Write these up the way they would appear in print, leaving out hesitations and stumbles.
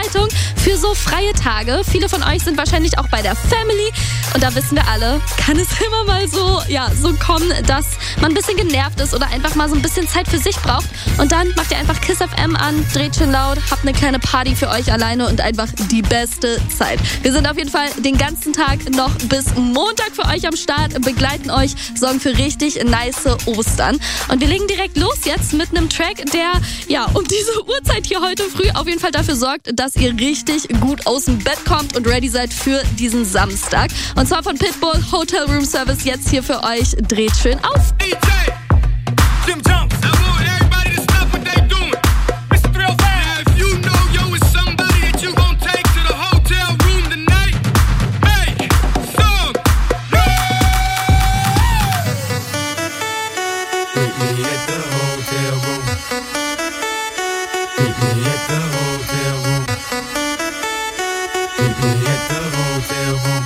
Vorbereitung für so freie Tage. Viele von euch sind wahrscheinlich auch bei der Family. Und da wissen wir alle, kann es immer mal so kommen, dass man ein bisschen genervt ist oder einfach mal so ein bisschen Zeit für sich braucht. Und dann macht ihr einfach KISS FM an, dreht schön laut, habt eine kleine Party für euch alleine und einfach die beste Zeit. Wir sind auf jeden Fall den ganzen Tag noch bis Montag für euch am Start, begleiten euch, sorgen für richtig nice Ostern. Und wir legen direkt los jetzt mit einem Track, der um diese Uhrzeit hier heute früh auf jeden Fall dafür sorgt, dass ihr richtig gut aus dem Bett kommt und ready seid für diesen Samstag. Und zwar von Pitbull, Hotel Room Service jetzt hier für euch. Dreht schön auf. DJ, Jim Jones. I want everybody to stop what they doing. Mr. 305. Now if you know yo is somebody that you gon' take to the hotel room tonight, make some noise. Meet me at the hotel room. Meet me at the hotel room. Meet me at the hotel room.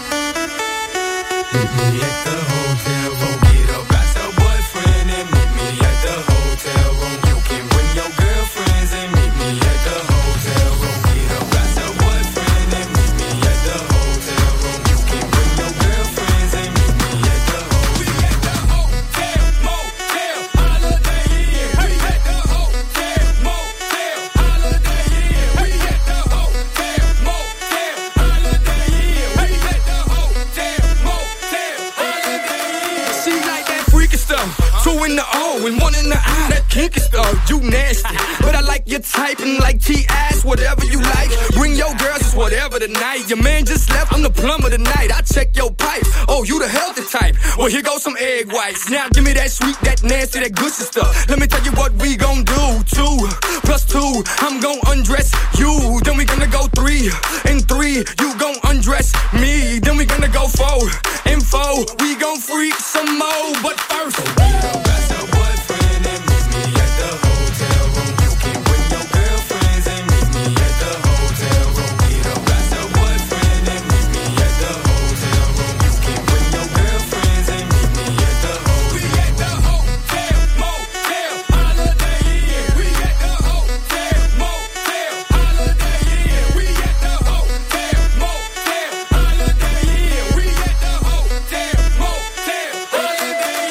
Meet me at the hotel room. Get up, got your boyfriend and meet me at the hotel room. You can bring your girlfriends and meet me at the hotel room. Get up, got your boyfriend and meet me at the hotel room. You can bring your girlfriends and meet me at the hotel. We at the hotel, motel, holiday inn. We at the hotel, motel, holiday inn. We at the hotel, motel, holiday inn. We at the hotel, motel, holiday inn. She like that freaky stuff. 2 in the O and 1 in the I. That kinky stuff, you nasty. But I like your type and like T-ass, whatever you like. Bring your girls, it's whatever tonight. Your man just left, I'm the plumber tonight. I check your pipe. Oh, you the healthy type. Well, here goes some egg whites. Now give me that sweet, that nasty, that good stuff. Let me tell you what we gon' do. 2 plus 2, I'm gon' undress you. Then we gonna go 3 and 3, you gon' undress me. Then we gonna go 4 and 4, we gon' freak some more. But first, that's your boyfriend and meet me at the hotel room. You can bring your girlfriends and meet me at the hotel room. Get up, that's your boyfriend and meet me at the hotel room. You can bring your girlfriends and meet me at the hotel. We at the hotel, motel, holiday inn. We at the hotel, motel, holiday inn. We at the hotel, motel, holiday inn. We at the hotel, motel, holiday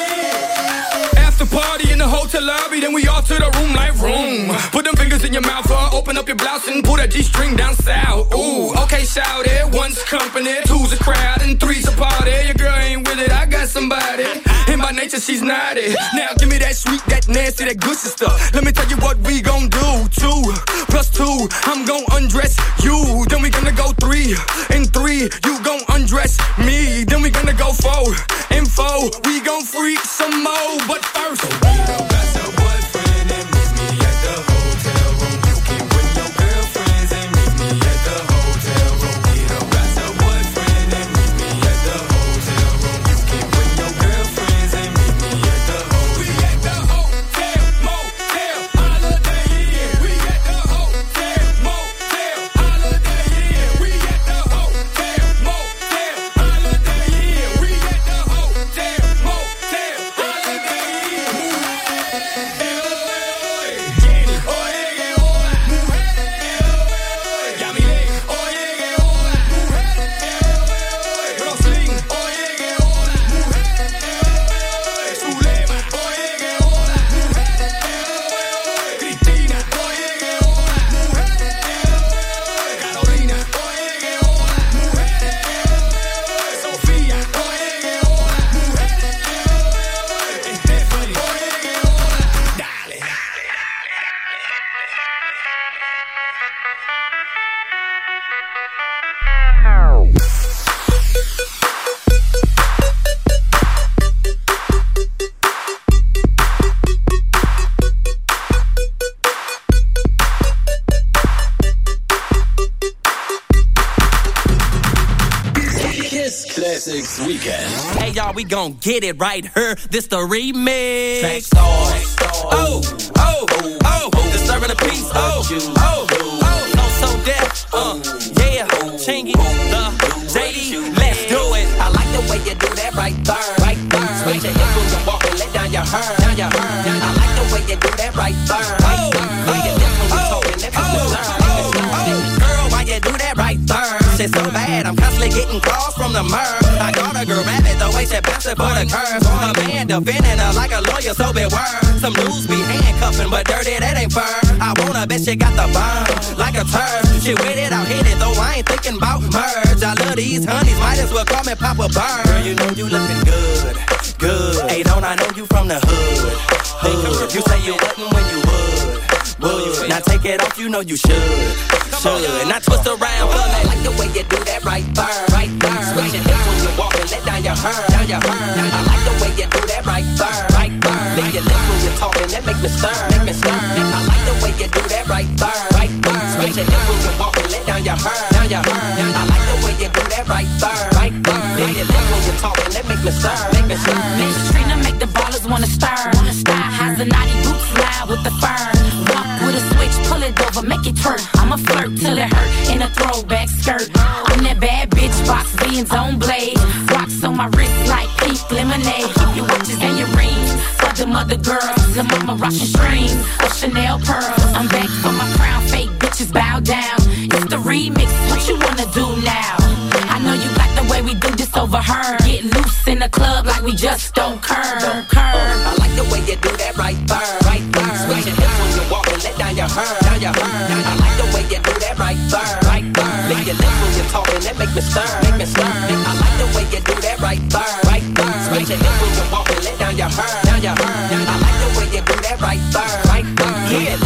inn. After party in the hotel lobby, then we all to the room like room. Put them fingers in your mouth, open up your blouse and pull that G-string down south. Ooh, okay, shout it. 1's company, 2's a crowd, and 3's a party. Your girl ain't with it, I got somebody. And by nature, she's naughty. Now give me that sweet, that nasty, that good stuff. Let me tell you what we gon' do. 2 plus 2, I'm gon' undress you. Then we gonna go 3 and 3, you gon' undress me. Then we gonna go 4 and 4, we gon' freak some more. But first, that's your boyfriend and meet me at the hotel room. You can bring your girlfriends and meet me at the hotel room. Get up, that's your boyfriend and meet me at the hotel room. You can bring your girlfriends and meet me at the hotel. We at the hotel, motel, holiday inn. We at the hotel, motel, holiday inn. We at the hotel, motel, holiday inn. We at the hotel, motel, holiday inn. Classics Weekend. Hey y'all, we gon' get it right here. This the remix. Track stars. Oh, oh, oh, disturbing the peace. Oh, oh, oh, no so deaf. Yeah, Chingy, the JD, let's do it. I like the way you do that right there. Right there. Switch your hips and walk and let down your hair. Down your hair. I like the way you do that right there. Right there. Way you dip when you talking, let me learn. it so bad, I'm constantly getting calls from the murr. I got a girl rabbit, the way she bounce it for the curves. A man defending her like a lawyer, so beware. Some dudes be handcuffing, but dirty, that ain't fur. I wanna bet she got the bomb, like a turd. She with it, I'll hit it, though I ain't thinking about merge. I love these honeys, might as well call me Papa Bird. Girl, you know you looking good, good. Hey, don't I know you from the hood, hood. You say you wouldn't when you would. Now take it off, you know you should. Now twist around for me. I like the way you do that right there, right there. Switch your hips when you walk and let down your hair, down your hair. I like the way you do that right there, right there. Lick your lips when you're talking, that make me stir, make me stir. I like the way you do that right there, right there. Switch your hips when you walk and let down your hair, down your hair. I like the way you do that right there, right there. Lick your lips when you're talking, that make me stir, make me stir. Miss Trina make the ballers wanna stir. Has a naughty boots loud with the fur. Walk with a switch, pull it over, make it twerk. I'ma flirt till it hurt in a throwback skirt. I'm that bad bitch, box beans on blade. Rocks on my wrist like pink lemonade. Keep your watches and your rings for the mother girls. The mama rockin' strings of Chanel pearls. I'm back for my crown, fake bitches bow down. It's the remix, what you wanna do now? I know you like the way we do this over her. Get loose in the club like we just don't curb. I like the way you do that right there, right there. Switch your hips when you walk and let down your hair, down your hair. I like the way you do that right there, right there. Lick your lips when you're talking, that make me stir, make me stir. I like the way you do that right there, right there. Switch your hips when you walk and let down your hair, down your hair. I like the way you do that right there, right there. Yeah,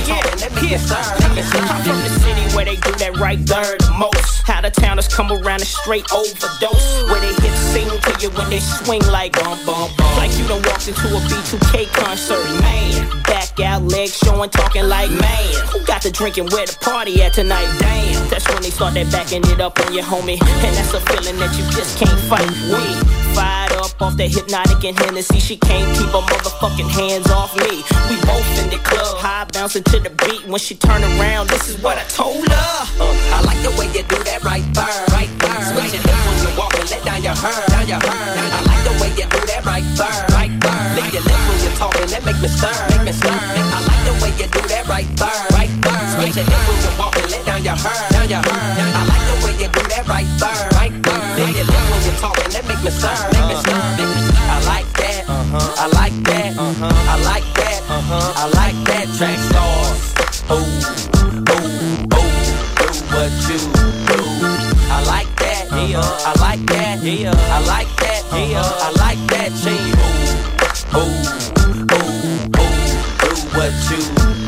I'm from the city where they do that right there the most. Out of towners come around and straight overdose. Where they hit sing to you when they swing like bum bum bum. Like you done walked into a B2K concert, man. Back out, legs showing, talking like man. Who got the drinking where the party at tonight? Damn, that's when they start that backing it up on your homie. And that's a feeling that you just can't fight with. Fired up off that Hypnotic and Hennessy. She can't keep her motherfucking hands off me. We both in the club, high bouncing to the beat. When she turn around, this is what I told her. I like the way you do that right there, right there. Switch your hips when you walk and let down your hair, down your hair. I like the way you do that right there, right there. Lick your lips when you're talking, that make me stir, make me stir. I like the way you do that right there, right there. Switch your hips when you walk and let down your hair, down your hair. I like the way you do that right there, right there. Lick your lips when you're talking, that make me stir, make me stir. I like that, I like that, I like that, I like that. Track stars, ooh, ooh, ooh, do what you do. I like that, yeah, I like that, yeah, I like that, yeah, I like that. Change, ooh, ooh, ooh, ooh, do what you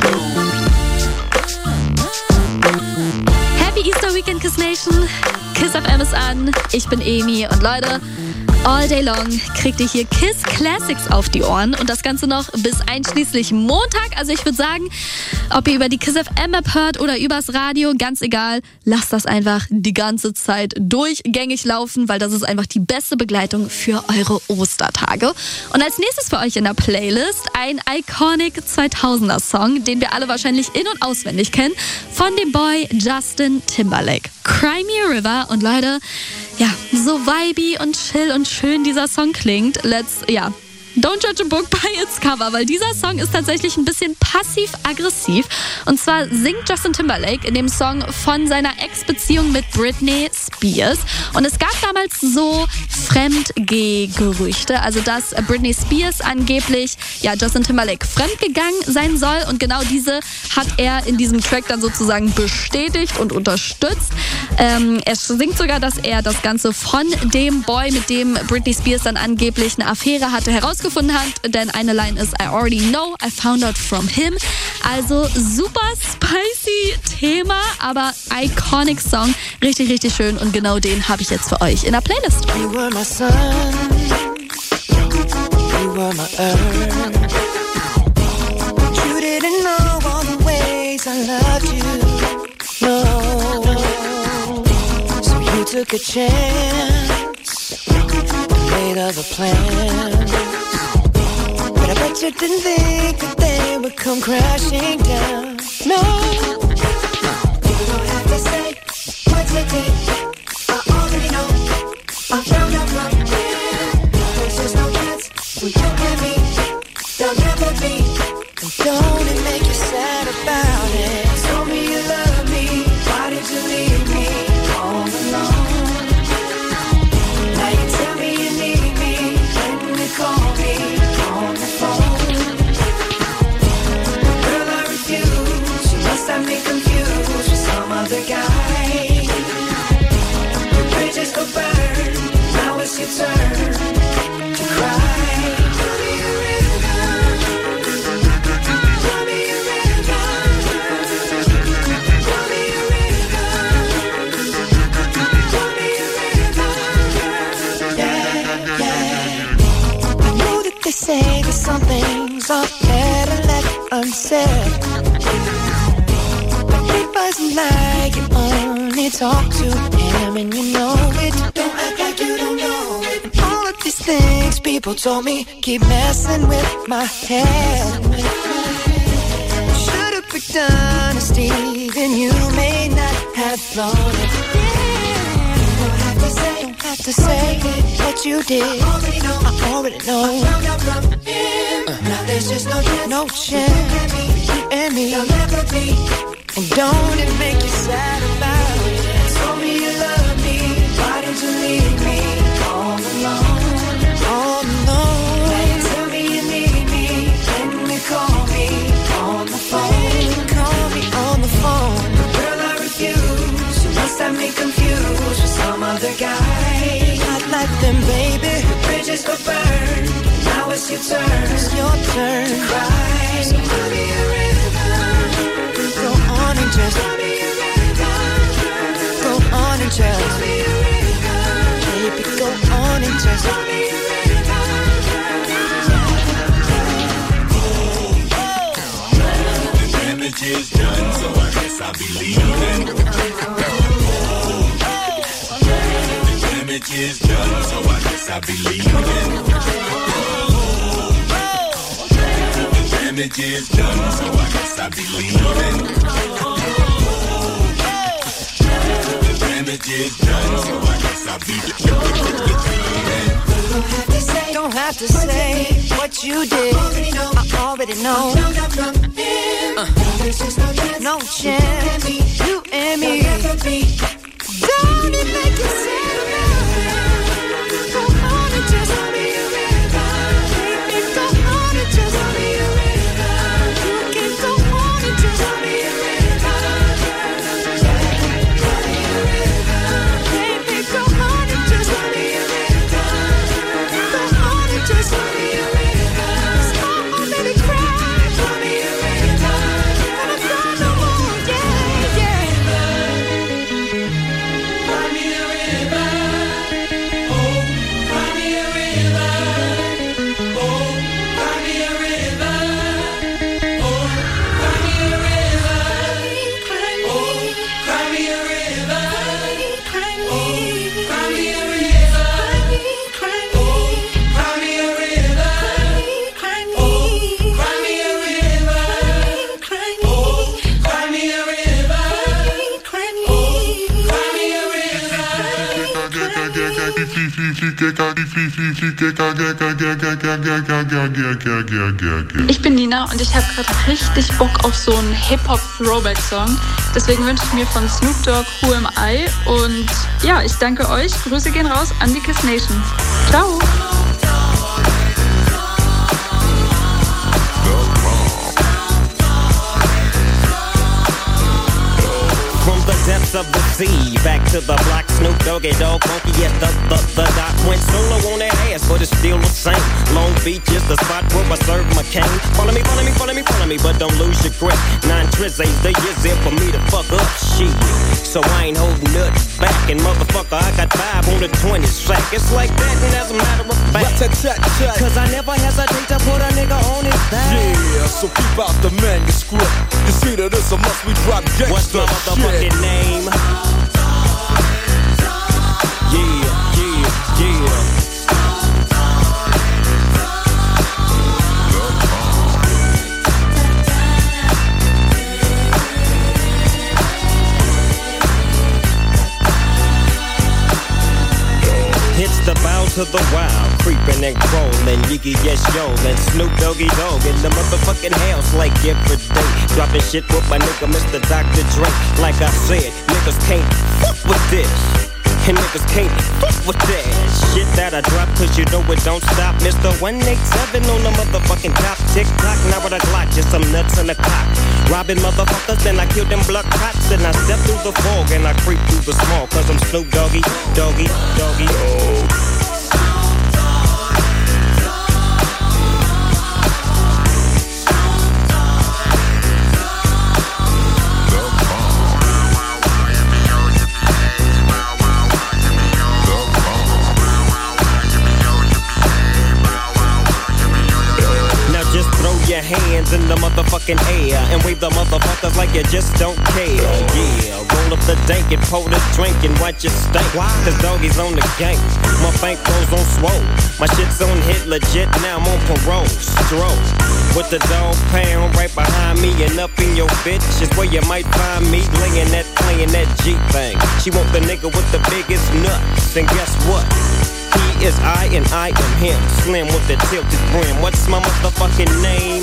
do. Happy Easter Weekend, Kiss Nation. Kiss FM ist an. Ich bin Emi und Leute, all day long kriegt ihr hier Kiss Classics auf die Ohren und das Ganze noch bis einschließlich Montag. Also ich würde sagen, ob ihr über die Kiss FM App hört oder übers Radio, ganz egal, lasst das einfach die ganze Zeit durchgängig laufen, weil das ist einfach die beste Begleitung für eure Ostertage. Und als nächstes für euch in der Playlist ein Iconic 2000er Song, den wir alle wahrscheinlich in- und auswendig kennen, von dem Boy Justin Timberlake. Cry Me a River. Und Leute, ja, so vibey und chill und schön dieser Song klingt, don't judge a book by its cover, weil dieser Song ist tatsächlich ein bisschen passiv-aggressiv. Und zwar singt Justin Timberlake in dem Song von seiner Ex-Beziehung mit Britney Spears. Und es gab damals so Fremdgeh-Gerüchte, also dass Britney Spears angeblich Justin Timberlake fremdgegangen sein soll. Und genau diese hat er in diesem Track dann sozusagen bestätigt und unterstützt. Er singt sogar, dass er das Ganze von dem Boy, mit dem Britney Spears dann angeblich eine Affäre hatte, herausgefunden hat, denn eine Line ist I already know, I found out from him. Also super spicy Thema, aber iconic Song, richtig, richtig schön und genau den habe ich jetzt für euch in der Playlist. You were my sun, you were my earth. You didn't know all the ways I loved you, no. So you took a chance, made other plans. I bet you didn't think that they would come crashing down. No, you don't have to say what you did. I already know. I found out from him. There's just no chance when you and me, there'll never be. And don't it make you sad about it? Told me you love me. Why did you leave me all alone? other guy. The bridges go burn, now it's your turn to cry. Tell me a rhythm, tell me a rhythm, tell me a rhythm, tell me a rhythm. Yeah, yeah. I know that they say that some things are better left unsaid. Doesn't like you only talk to him and you know it. Don't act like you don't know it. And all of these things people told me keep messing with my head. Should've picked honesty, then you may not have thought it. Don't have to say what you did. I already know. Now there's just no chance for you and me. There'll never be. And don't it make you sad about it? Told me you love me, why did you leave me all alone? All alone. Now you tell me you need me, and you call me on the phone. Call me on the phone. Girl, I refuse. You must have me confused with some other guy. Not like them, baby. The bridges go burn. Now it's your turn. It's your turn to cry. So tell me a rhythm. Go on and just tell me a rhythm. Go on and just tell me a rhythm. Baby, go on and just tell me a rhythm. The damage is done, so I guess I'll be leaving. The damage is done, so I guess I'll be leaving. The damage is done, so I guess I'll be leaving. The damage is done, so I guess I'll be leaving. Don't have to say what you did. I already know. No chance, you and me. Don't it make you sad? Go on and just tell me a rhythm. Baby, go on and just tell me a rhythm. You can go on and just tell me a rhythm. Baby, go on and just tell me a rhythm. Go on and just tell me a rhythm. Stop, oh baby, cry. Tell me a rhythm. And I'm gonna no more, yeah, yeah. Cry me a rhythm. Oh, cry me a rhythm. Oh, cry me a rhythm. Oh, cry me a rhythm. Oh, cry me a rhythm. Oh, cry me a rhythm. Oh, cry me a rhythm. Oh, cry me a rhythm. Oh, cry me a rhythm. Oh, cry me a Ich bin Nina und ich habe gerade richtig Bock auf so einen Hip-Hop-Throwback-Song. Deswegen wünsche ich mir von Snoop Dogg Who Am I? Und ja, ich danke euch. Grüße gehen raus an die Kiss Nation. Ciao! From the depths of the sea, back to the block, Snoop Doggy Dogg, funky at the dot. Went solo on that ass, but it's still the same. Long Beach is the spot where I serve my cane. Follow me, but don't lose your grip. 9 trizzies, the years there for me to fuck up shit. So I ain't holding nothing back, and motherfucker, I got 5 on the 20 sack. It's like that, and as a matter of fact, cause I never hesitate to put a nigga on his back. Yeah, so keep out the manuscript. You see that it's a must, we drop gangsta. What's my motherfucking name? Yeah. It's the bow to the wild, creeping and crawling, Yiggy yes yo, and Snoop Doggy Dogg in the motherfucking house like every day. Dropping shit with my nigga Mr. Dr. Dre. Like I said, niggas can't fuck with this. And niggas can't fuck with that shit that I drop, cause you know it don't stop. Mr. 187 on the motherfucking top. Tick tock, now with a Glock, just some nuts in the clock. Robbing motherfuckers, then I kill them blood cops. And I step through the fog and I creep through the small, cause I'm Snoop Doggy, Doggy, Doggy, oh. Your hands in the motherfucking air and wave the motherfuckers like you just don't care. Yeah, roll up the dank and pour the drink and watch it stink. Cause doggies on the gang, my bankroll's on swole. My shit's on hit legit, now I'm on parole. Stroll with the dog pound right behind me and up in your bitch is where you might find me playing that G thing. She want the nigga with the biggest nuts, and guess what? He is I and I am him. Slim with the tilted brim. What's my motherfucking name?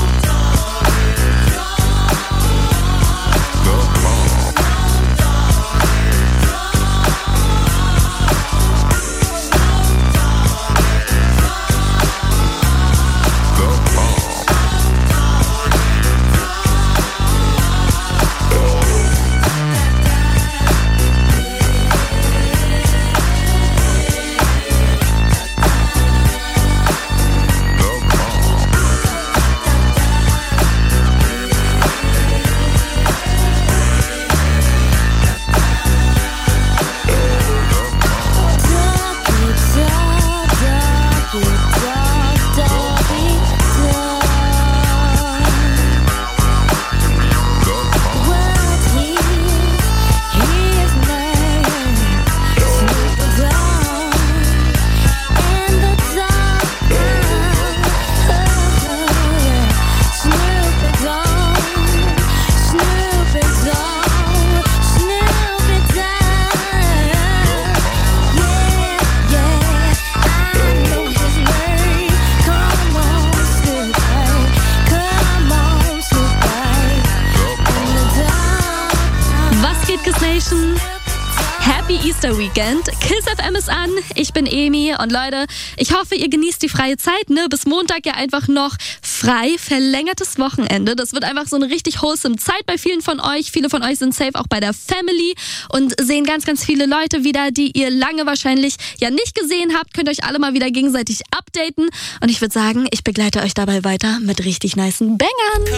Weekend. Kiss FM ist an. Ich bin Emi und Leute, ich hoffe, ihr genießt die freie Zeit, ne? Bis Montag ja einfach noch frei, verlängertes Wochenende. Das wird einfach so eine richtig wholesome Zeit bei vielen von euch. Viele von euch sind safe auch bei der Family und sehen ganz, ganz viele Leute wieder, die ihr lange wahrscheinlich ja nicht gesehen habt. Könnt euch alle mal wieder gegenseitig updaten und ich würde sagen, ich begleite euch dabei weiter mit richtig nicen Bangern.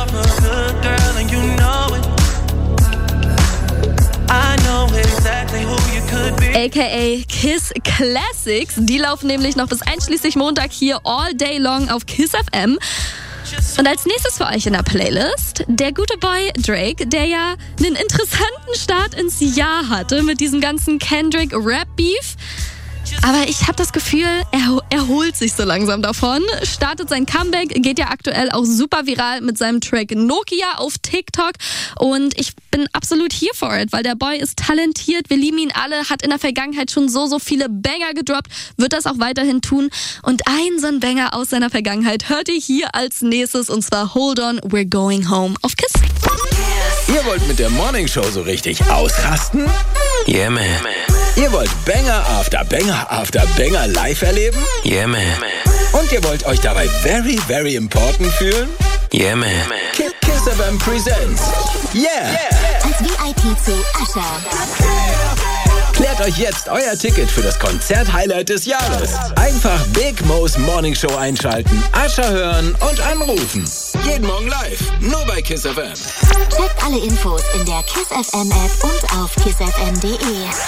AKA Kiss Classics. Die laufen nämlich noch bis einschließlich Montag hier all day long auf Kiss FM. Und als nächstes für euch in der Playlist der gute Boy Drake, der ja einen interessanten Start ins Jahr hatte mit diesem ganzen Kendrick-Rap-Beef. Aber ich habe das Gefühl, er erholt sich so langsam davon, startet sein Comeback, geht ja aktuell auch super viral mit seinem Track Nokia auf TikTok und ich bin absolut here for it, weil der Boy ist talentiert, wir lieben ihn alle, hat in der Vergangenheit schon so viele Banger gedroppt, wird das auch weiterhin tun und ein so ein Banger aus seiner Vergangenheit hört ihr hier als nächstes und zwar Hold On, We're Going Home auf Kiss. Ihr wollt mit der Morning Show so richtig ausrasten? Yeah, man. Ihr wollt Banger after Banger after Banger live erleben? Yeah, man. Und ihr wollt euch dabei very, very important fühlen? Yeah, man. Kiss FM presents Yeah! Als VIP zu Usher. Klärt euch jetzt euer Ticket für das Konzert-Highlight des Jahres. Einfach Big Mo's Morning Show einschalten, Usher hören und anrufen. Jeden Morgen live, nur bei Kiss FM. Checkt alle Infos in der Kiss FM App und auf kissfm.de.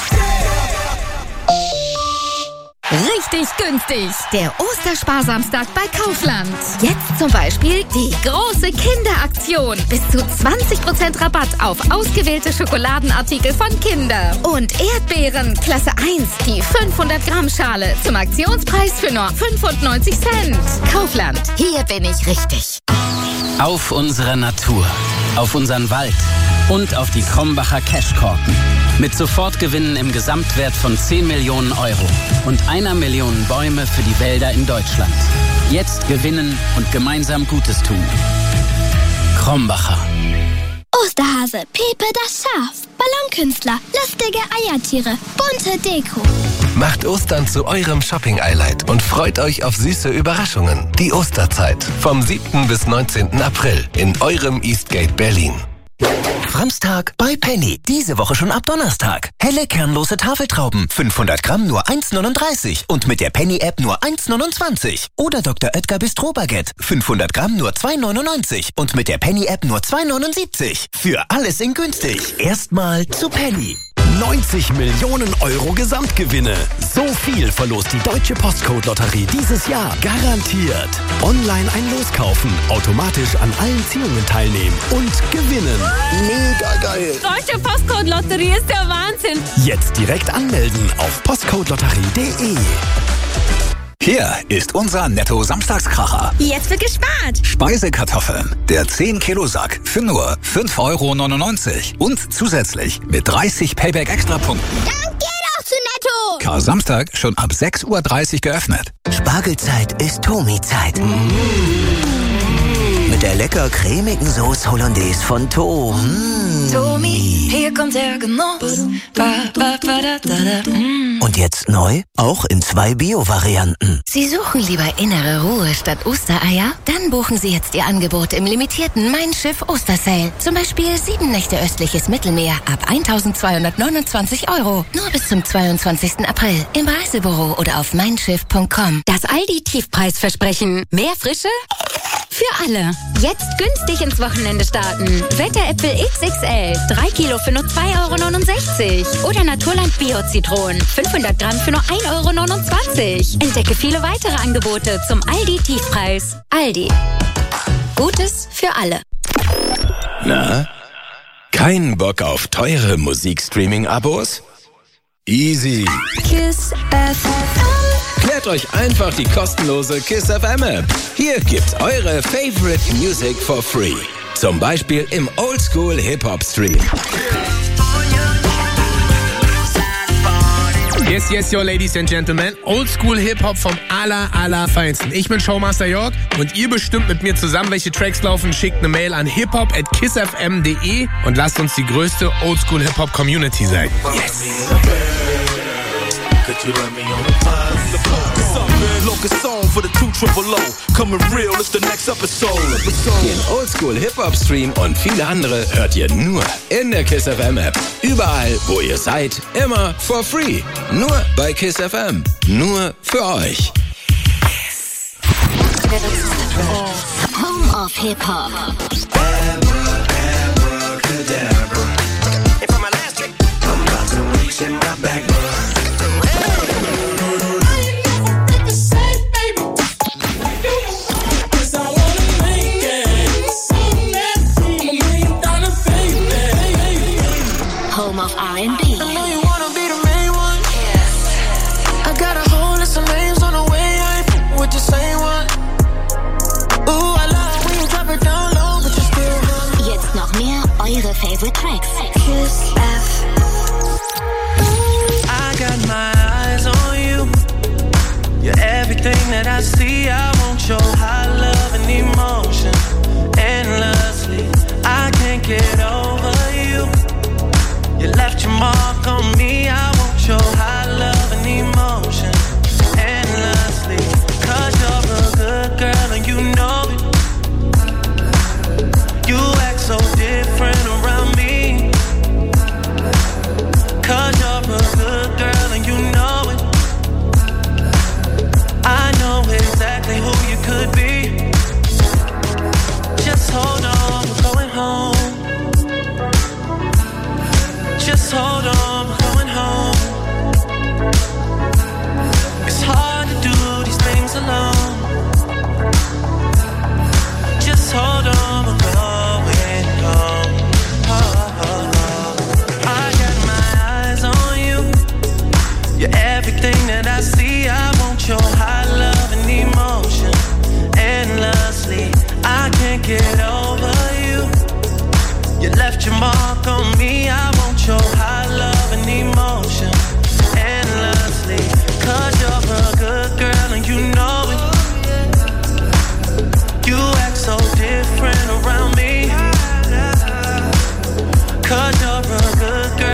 Richtig günstig. Der Ostersparsamstag bei Kaufland. Jetzt zum Beispiel die große Kinderaktion. Bis zu 20% Rabatt auf ausgewählte Schokoladenartikel von Kinder. Und Erdbeeren Klasse 1, die 500 Gramm Schale zum Aktionspreis für nur 95 Cent. Kaufland, hier bin ich richtig. Auf unsere Natur, auf unseren Wald und auf die Krombacher Cashkorken. Mit Sofortgewinnen im Gesamtwert von 10 Millionen Euro und 1 Million Bäume für die Wälder in Deutschland. Jetzt gewinnen und gemeinsam Gutes tun. Krombacher. Osterhase, Pepe das Schaf. Bei Ballonkünstler, lustige Eiertiere, bunte Deko. Macht Ostern zu eurem Shopping-Highlight und freut euch auf süße Überraschungen. Die Osterzeit vom 7. bis 19. April in eurem Eastgate Berlin. Samstag bei Penny. Diese Woche schon ab Donnerstag. Helle kernlose Tafeltrauben. 500 Gramm nur 1,39 und mit der Penny-App nur 1,29. Oder Dr. Oetker Bistro Baguette. 500 Gramm nur 2,99 und mit der Penny-App nur 2,79. Für alles in günstig. Erstmal zu Penny. 90 Millionen Euro Gesamtgewinne. So viel verlost die Deutsche Postcode-Lotterie dieses Jahr. Garantiert. Online ein Los kaufen, automatisch an allen Ziehungen teilnehmen und gewinnen. Mega geil. Deutsche Postcode-Lotterie ist der Wahnsinn. Jetzt direkt anmelden auf postcodelotterie.de. Hier ist unser Netto-Samstagskracher. Jetzt wird gespart. Speisekartoffeln. Der 10-Kilo-Sack für nur 5,99 € und zusätzlich mit 30 Payback-Extrapunkten. Dann geh doch zu Netto. Kar-Samstag schon ab 6:30 Uhr geöffnet. Spargelzeit ist Tomi-Zeit. Mit der lecker cremigen Sauce Hollandaise von Tom. Tomi, hier kommt der Genuss. Und jetzt neu, auch in 2 Bio-Varianten. Sie suchen lieber innere Ruhe statt Ostereier? Dann buchen Sie jetzt Ihr Angebot im limitierten Mein Schiff Ostersale. Zum Beispiel 7 Nächte östliches Mittelmeer ab 1.229 €. Nur bis zum 22. April im Reisebüro oder auf meinschiff.com. Das Aldi-Tiefpreisversprechen. Mehr Frische? Für alle. Jetzt günstig ins Wochenende starten. Wetteräpfel XXL. 3 Kilo für nur 2,69 € Oder Naturland Bio-Zitronen. 500 Gramm für nur 1,29 €. Entdecke viele weitere Angebote zum Aldi-Tiefpreis. Aldi. Gutes für alle. Na? Kein Bock auf teure Musikstreaming-Abos? Easy. Kiss FM. Klärt euch einfach die kostenlose Kiss FM App. Hier gibt's eure Favorite Music for free. Zum Beispiel im Oldschool Hip-Hop Stream. Yes, yo, ladies and gentlemen. Oldschool Hip-Hop vom allerfeinsten. Ich bin Showmaster York und ihr bestimmt mit mir zusammen, welche Tracks laufen. Schickt eine Mail an hiphop@kissfm.de und lasst uns die größte Oldschool Hip-Hop Community sein. Yes. Could you let me on the Locust song for the 200 coming real, it's the next episode. Den Oldschool Hip-Hop Stream und viele andere hört ihr nur in der Kiss FM App. Überall, wo ihr seid, immer for free. Nur bei Kiss FM. Nur für euch. Home of Hip-Hop. Home of R&B. I know you wanna be the main one. I got a whole list of names on the way. I ain't with the same one. Ooh, I love when you drop it down low, but you still run. Jetzt noch mehr eure Favorite Tracks. Kiss F. I got my eyes on you. You're everything that I see. I want your high love and emotion endlessly. I can't get over you. You left your mark on me. I want your high love and emotion endlessly. 'Cause you're a good girl and you know it. You act so different around me. 'Cause you're a good girl and you know it. I know exactly who you could be. Just hold on, we're going home. Just hold on, we're going home. It's hard to do these things alone. Just hold on, we're going home. I got my eyes on you. You're everything that I see. I want your high love and emotion endlessly. I can't get over you. You left your mark on me. I want your high love and emotion endlessly. 'Cause you're a good girl and you know it. You act so different around me. 'Cause you're a good girl.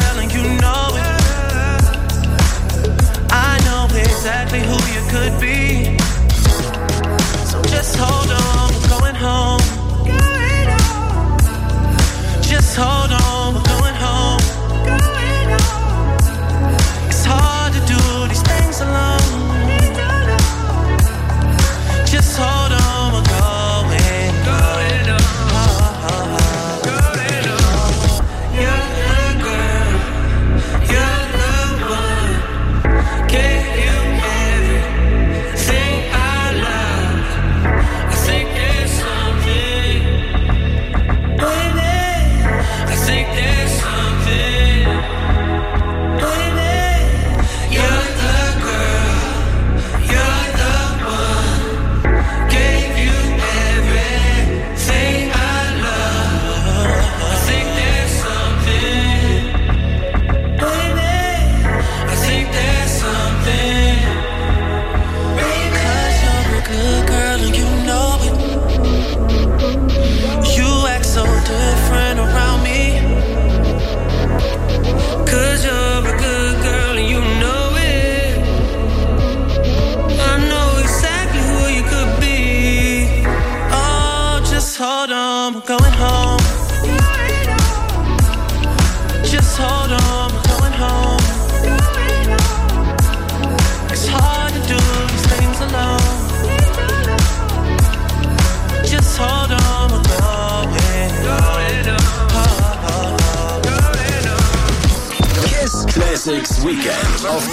Classics Weekend auf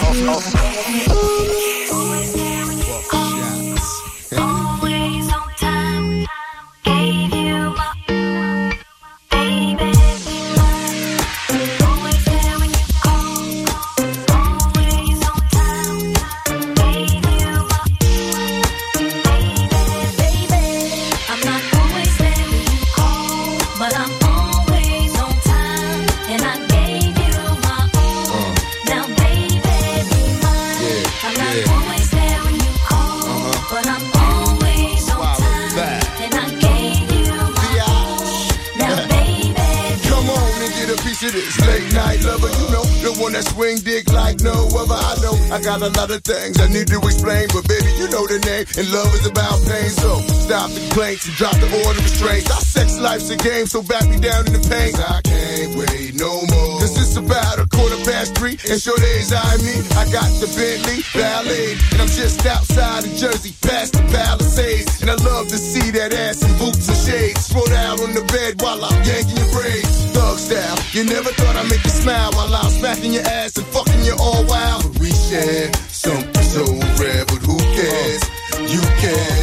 swing dick like no other. I know I got a lot of things I need to explain, but baby, you know the name, and love is about pain. So stop the complaints and drop the order of restraints. Our sex life's a game, so back me down in the pain. I can't wait no more. Cause it's about 3:15, and sure days I mean I got the Bentley Ballet, and I'm just outside of Jersey, past the Palisades, and I love to see that ass in boots and shades. Throw out on the bed while I'm yanking your braids. Thug style, you never thought I'd make you smile while I'm smacking your ass and fucking you all wild. But we share something so rare, but who cares? You can,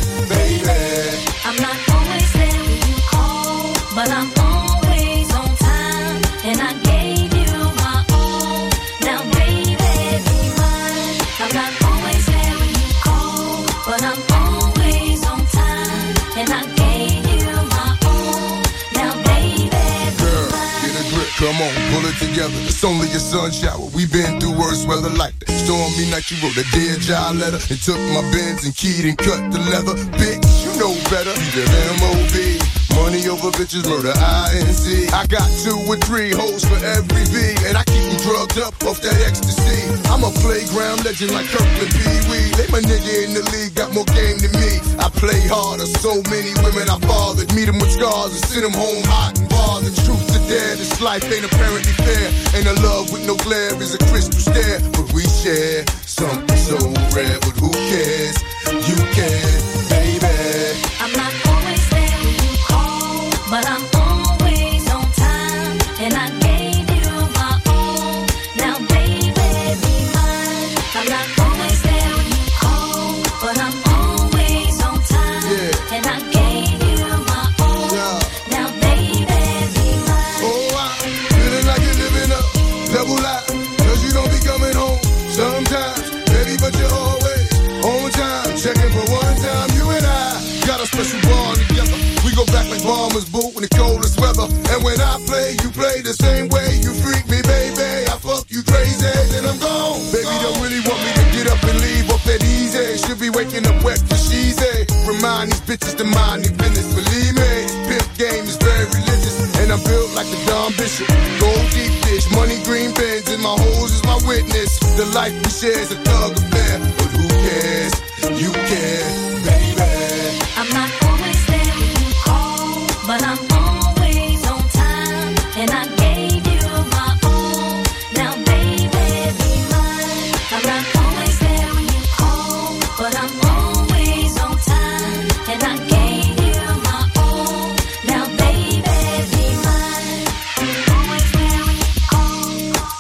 baby. I'm not always there when you call, but I'm always on time, and I gave you my all. Now baby, be mine. I'm not always there when you call, but I'm always on time, and I gave you my all. Now baby, be mine. Get a grip, come on, pull it together. It's only a sun shower. We've been through worse weather like that. Stormy night, you wrote a Dear John letter and took my Benz and keyed and cut the leather. Bitch, you know better. You live M.O.B. Money over bitches, murder I.N.C. I got 2 or 3 hoes for every V, and I keep them drugged up off that ecstasy. I'm a playground legend like Kirkland Pee Wee. They my nigga in the league, got more game than me. I play harder, so many women I bothered. Meet them with scars and send them home hot and bothered. Truth to dare, this life ain't apparently fair. Ain't a love with no glare is a crystal stare. But we share something so rare, but who cares? You can, baby. I'm not always there when you call, but I'm always on time, and I gave you my all. Now baby, be mine. I'm not always there when you call, but I'm always on time, and I gave you my all. Now baby, be mine. Oh, I'm feeling like you're living up, double life, cause you don't be coming home sometimes, baby, but you're always on time. Checking for one time, you and I got a special bond together. We go back like bombers, boot in the coldest weather. And when I play, you play the same way. You freak me, baby. I fuck you crazy, then I'm gone. Baby, don't really want me to get up and leave off that easy. Should be waking up wet for she's a. Remind these bitches to mind their business. Believe me, this pimp game is very religious, and I'm built like the Don Bishop. Gold deep dish, money green bins, and my hoes is my witness. The life we share is a thug affair, but who cares? You care, baby. I'm not always there when you call, but I'm always on time, and I gave you my all. Now baby, be mine. I'm not always there when you call, but I'm always on time, and I gave you my all. Now baby, be mine. I'm always there when you call,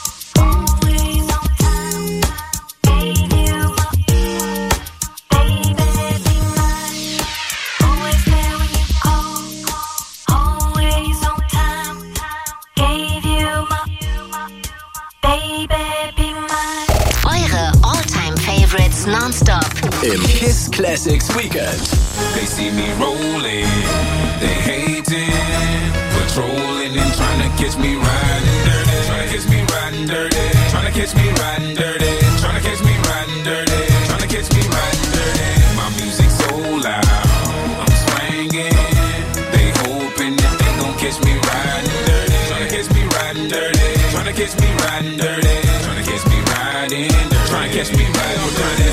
always on time, gave you my all. Non-stop im Kiss Classics Weekend. They see me rolling, they hating, patrolling and trying to catch me riding dirty, trying to catch me riding dirty, trying to catch me riding dirty, trying to catch me riding dirty, trying to catch me riding dirty. My music's so loud, I'm swinging, they hoping that they gon' catch me riding dirty, trying to catch me riding dirty, trying to catch me riding dirty, trying to catch me riding dirty, trying to catch me riding dirty.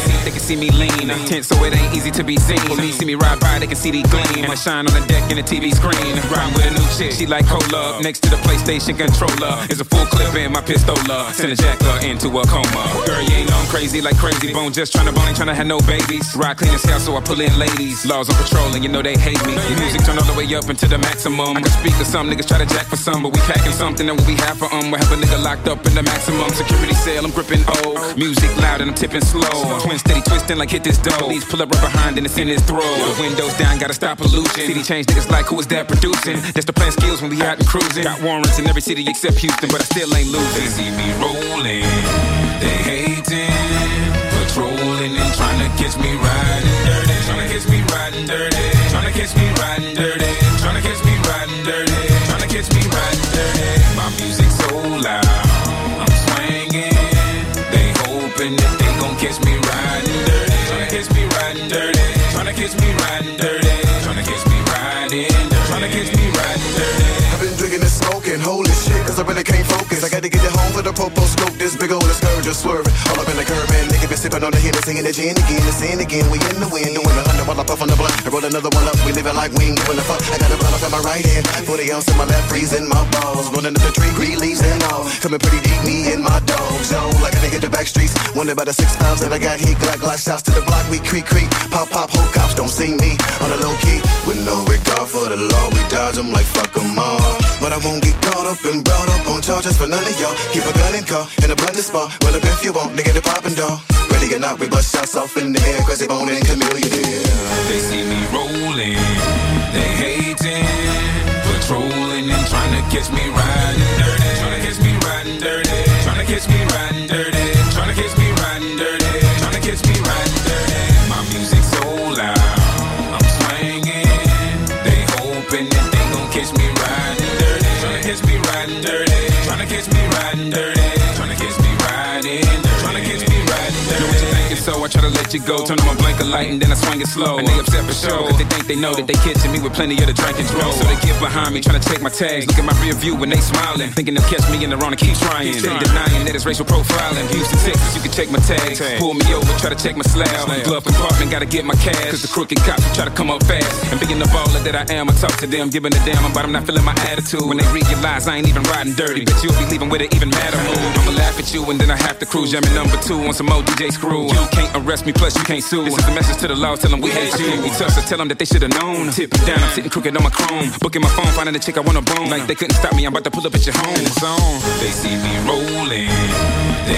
see me lean. Tense, so it ain't easy to be seen. For me, see me ride by, they can see the gleam. I shine on the deck in the TV screen. Riding with a new chick, she like cola. Next to the PlayStation controller is a full clip in my pistola. Send a jacker into a coma. Girl, you ain't know I'm crazy like Crazy Bone. Just tryna bone, ain't tryna have no babies. Ride clean as hell, so I pull in ladies. Laws on patrol, and you know they hate me. The music turn all the way up into the maximum. I can speak to some niggas try to jack for some, but we packing something that we have for we have a nigga locked up in the maximum security cell. I'm gripping oak. Music loud and I'm tipping slow. Twin steady twisting like hit this dough. These pull up right behind and it's in his throat. Windows down, gotta stop pollution. City change niggas like who is that producing? That's the plan skills when we out and cruising. Got warrants in every city except Houston, but I still ain't losing. They see me rolling, they hating, patrolling and trying to catch me riding dirty. Trying to catch me riding dirty. Trying to catch me riding dirty. Trying to catch me riding dirty. Trying to catch me riding dirty. My music so loud, I'm swinging. They hoping that they gon' catch me riding dirty. Tryna catch me riding dirty. Tryna catch me riding dirty. Tryna catch me riding dirty. Tryna catch me riding dirty. I've been drinking and smoking, holy shit, cause I really can't focus. I gotta get it home with a popo scope, this big old scourge just swerving. All up in the curb and nigga been sipping on the Hennessy singing the gin again, the sin again. We in the wind, doing 100 while I puff on the blunt. I roll another one up, we living like we ain't giving a fuck. I got a blunt up in my right hand, 40 ounce in my left, freezing my balls. Running up the tree, green leaves and all. Coming pretty deep, me and my dog zone. Like I done hit the back streets, wondering about the 6 pounds that I got here. Glock shots to the block, we creak, pop, whole cops don't see me on the low key. With no regard for the law, we dodge them like fuck them all. But I won't get caught up and brought up on charges for none of y'all. Keep a gun in car, in a blended spot. Well, if you want, nigga, the poppin' dog. Ready or not, we bust shots off in the air. Crazy Bone and Chameleon, yeah. They see me rolling, they hating, patrolling and trying to catch me riding dirty. Trying to catch me riding dirty. Trying to catch me riding dirty. Trying to catch me riding dirty. Trying to catch me riding dirty. My music so loud, I'm swinging. They hoping that they gon' catch me riding dirty. Trying to catch me riding dirty. Trying to catch me riding dirty. Trying to catch me riding dirty. Trying to catch me riding dirty. Know what you thinking, so I try to let you go. Turn on my blinker light and then I swing it slow. And they upset for sure, cause they think they know that they catching me with plenty of the drink and throw. So they get behind me, trying to take my tags. Look at my rear view when they smiling, thinking they'll catch me in the wrong and keep trying. Steady denying that it's racial profiling. Houston, Texas, you can check my tags. Pull me over, try to check my slab. Glove compartment, gotta get my cash. Cause the crooked cops try to come up fast. And being the baller that I am, I talk to them, giving a damn about them not feeling my attitude. When they realize I ain't even riding dirty, but you'll be leaving with it even madder mood. I'ma laugh at you and then I have to cruise. Jamming number 2 on some old DJ Screw. You can't arrest me, plus you can't sue. This is a message to the law, tell them we hate you. We tough, so tell them that they should've known. Tip it down, I'm sitting crooked on my chrome. Booking my phone, finding a chick I wanna bone. Like they couldn't stop me, I'm about to pull up at your home. It's on. They see me rolling, they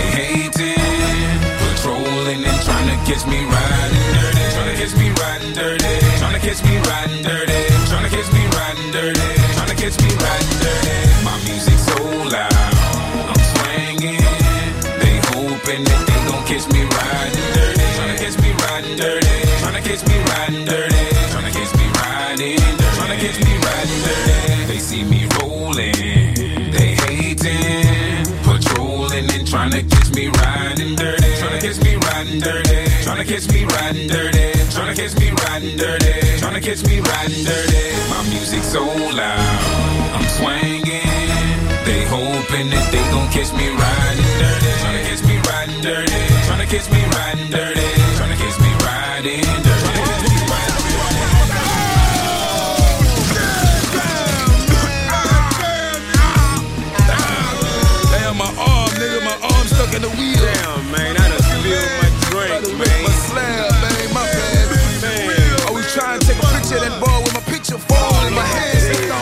hating, patrolling and trying to catch me riding dirty. Trying to catch me riding dirty. Trying to catch me riding dirty. Trying to catch me riding dirty. Trying to catch me riding dirty. My music so loud, I'm swinging. They hoping that they gon' catch me riding dirty. Trying to catch me riding dirty. Trying to catch me riding dirty. Trying to catch me riding dirty. Trying to catch me riding dirty. They see me rolling, they hating, patrolling and trying to catch me riding dirty. Trying to catch me riding dirty. Trying to catch me riding dirty. Trying to catch me riding dirty. Trying to catch me riding dirty. My music so loud, I'm swinging. They hoping that they gon' catch me riding dirty. Trying to catch me riding dirty. Trying to catch me riding dirty. Trying to catch me riding dirty. Damn, my arm, nigga, my arm stuck in the wheel. Damn, man, I done spilled my drink, man. My slab, man, my bad, man. I was trying to take a picture of that ball with my picture falling in my hands.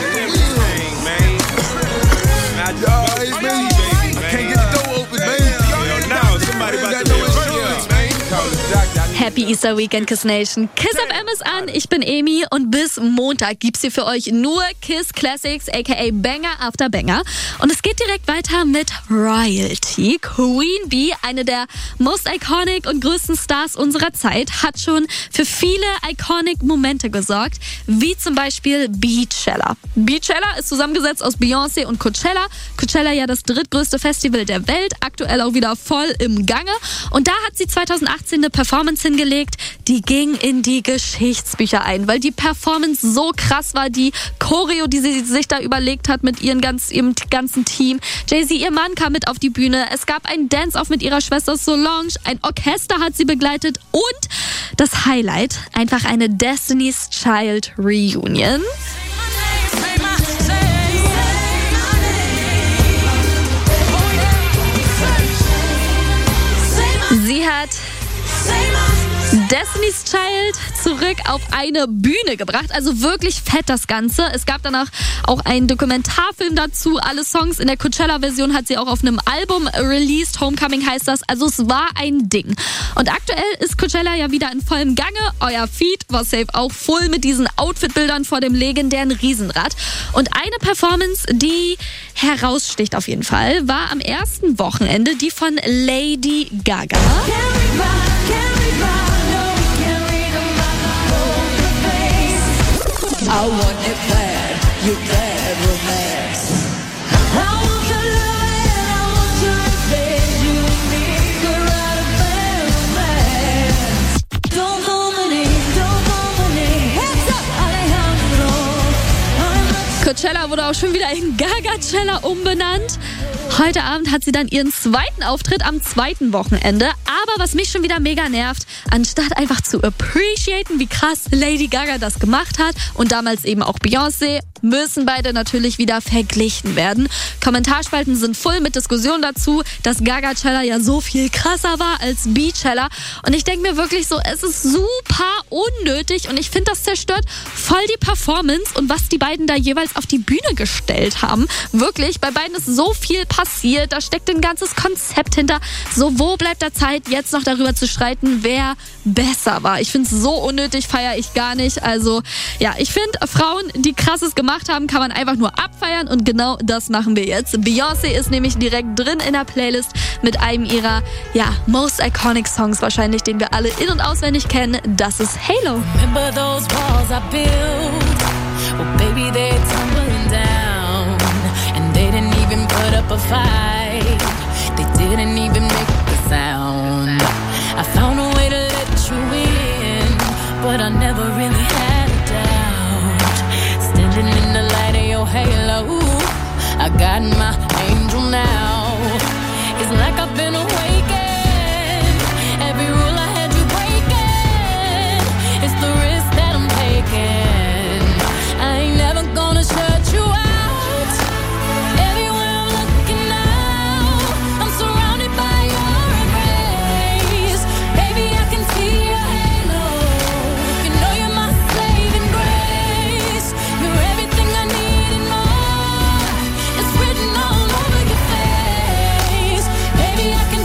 I can't get the door open, man. Now somebody about to be insurance, man. Happy Easter Weekend, Kiss Nation. Kiss FM ist an, ich bin Emi und bis Montag gibt's hier für euch nur Kiss Classics, aka Banger after Banger. Und es geht direkt weiter mit Royalty. Queen Bee, eine der most iconic und größten Stars unserer Zeit, hat schon für viele iconic Momente gesorgt, wie zum Beispiel Beachella. Beachella ist zusammengesetzt aus Beyoncé und Coachella. Coachella ja das drittgrößte Festival der Welt, aktuell auch wieder voll im Gange. Und da hat sie 2018 eine Performance hingelegt, hingelegt, die ging in die Geschichtsbücher ein, weil die Performance so krass war, die Choreo, die sie sich da überlegt hat mit ihrem ganzen Team. Jay-Z, ihr Mann, kam mit auf die Bühne. Es gab einen Dance-Off mit ihrer Schwester Solange, ein Orchester hat sie begleitet und das Highlight, einfach eine Destiny's Child Reunion. Sie hat Destiny's Child zurück auf eine Bühne gebracht. Also wirklich fett das Ganze. Es gab danach auch einen Dokumentarfilm dazu. Alle Songs in der Coachella-Version hat sie auch auf einem Album released. Homecoming heißt das. Also es war ein Ding. Und aktuell ist Coachella ja wieder in vollem Gange. Euer Feed war safe auch voll mit diesen Outfit-Bildern vor dem legendären Riesenrad. Und eine Performance, die heraussticht auf jeden Fall, war am ersten Wochenende die von Lady Gaga. I want it bad, you bad romance. I want your love and I want your revenge. You and me could write a bad romance. Don't dominate, hands up, Alejandro. Coachella wurde auch schon wieder in Gaga-Cella umbenannt. Heute Abend hat sie dann ihren zweiten Auftritt am zweiten Wochenende. Aber was mich schon wieder mega nervt, anstatt einfach zu appreciaten, wie krass Lady Gaga das gemacht hat und damals eben auch Beyoncé, müssen beide natürlich wieder verglichen werden. Kommentarspalten sind voll mit Diskussionen dazu, dass Gaga-Cella ja so viel krasser war als Beachella. Und ich denke mir wirklich so, es ist super unnötig und ich finde, das zerstört voll die Performance und was die beiden da jeweils auf die Bühne gestellt haben. Wirklich, bei beiden ist so viel passiert, da steckt ein ganzes Konzept hinter. So, wo bleibt da Zeit, jetzt noch darüber zu streiten, wer besser war? Ich finde es so unnötig, feiere ich gar nicht. Also, ja, ich finde, Frauen, die Krasses gemacht haben, kann man einfach nur abfeiern und genau das machen wir jetzt. Beyoncé ist nämlich direkt drin in der Playlist mit einem ihrer, most iconic Songs wahrscheinlich, den wir alle in- und auswendig kennen. Das ist Halo. Remember those walls I built? Well, baby, they're tumbling down. And they didn't even put up a fight. They didn't even make a sound. I found a way to let you in, but I never really had a doubt. Standing in the light of your halo, I got my angel now. It's like I've been awakened. Every rule I had you breaking. It's the risk that I'm taking. I ain't never gonna shut you out. Everywhere I'm looking now, I'm surrounded by your embrace. Baby, I can see your halo. You know you're my saving grace. You're everything I need and more. It's written all over your face. Baby, I can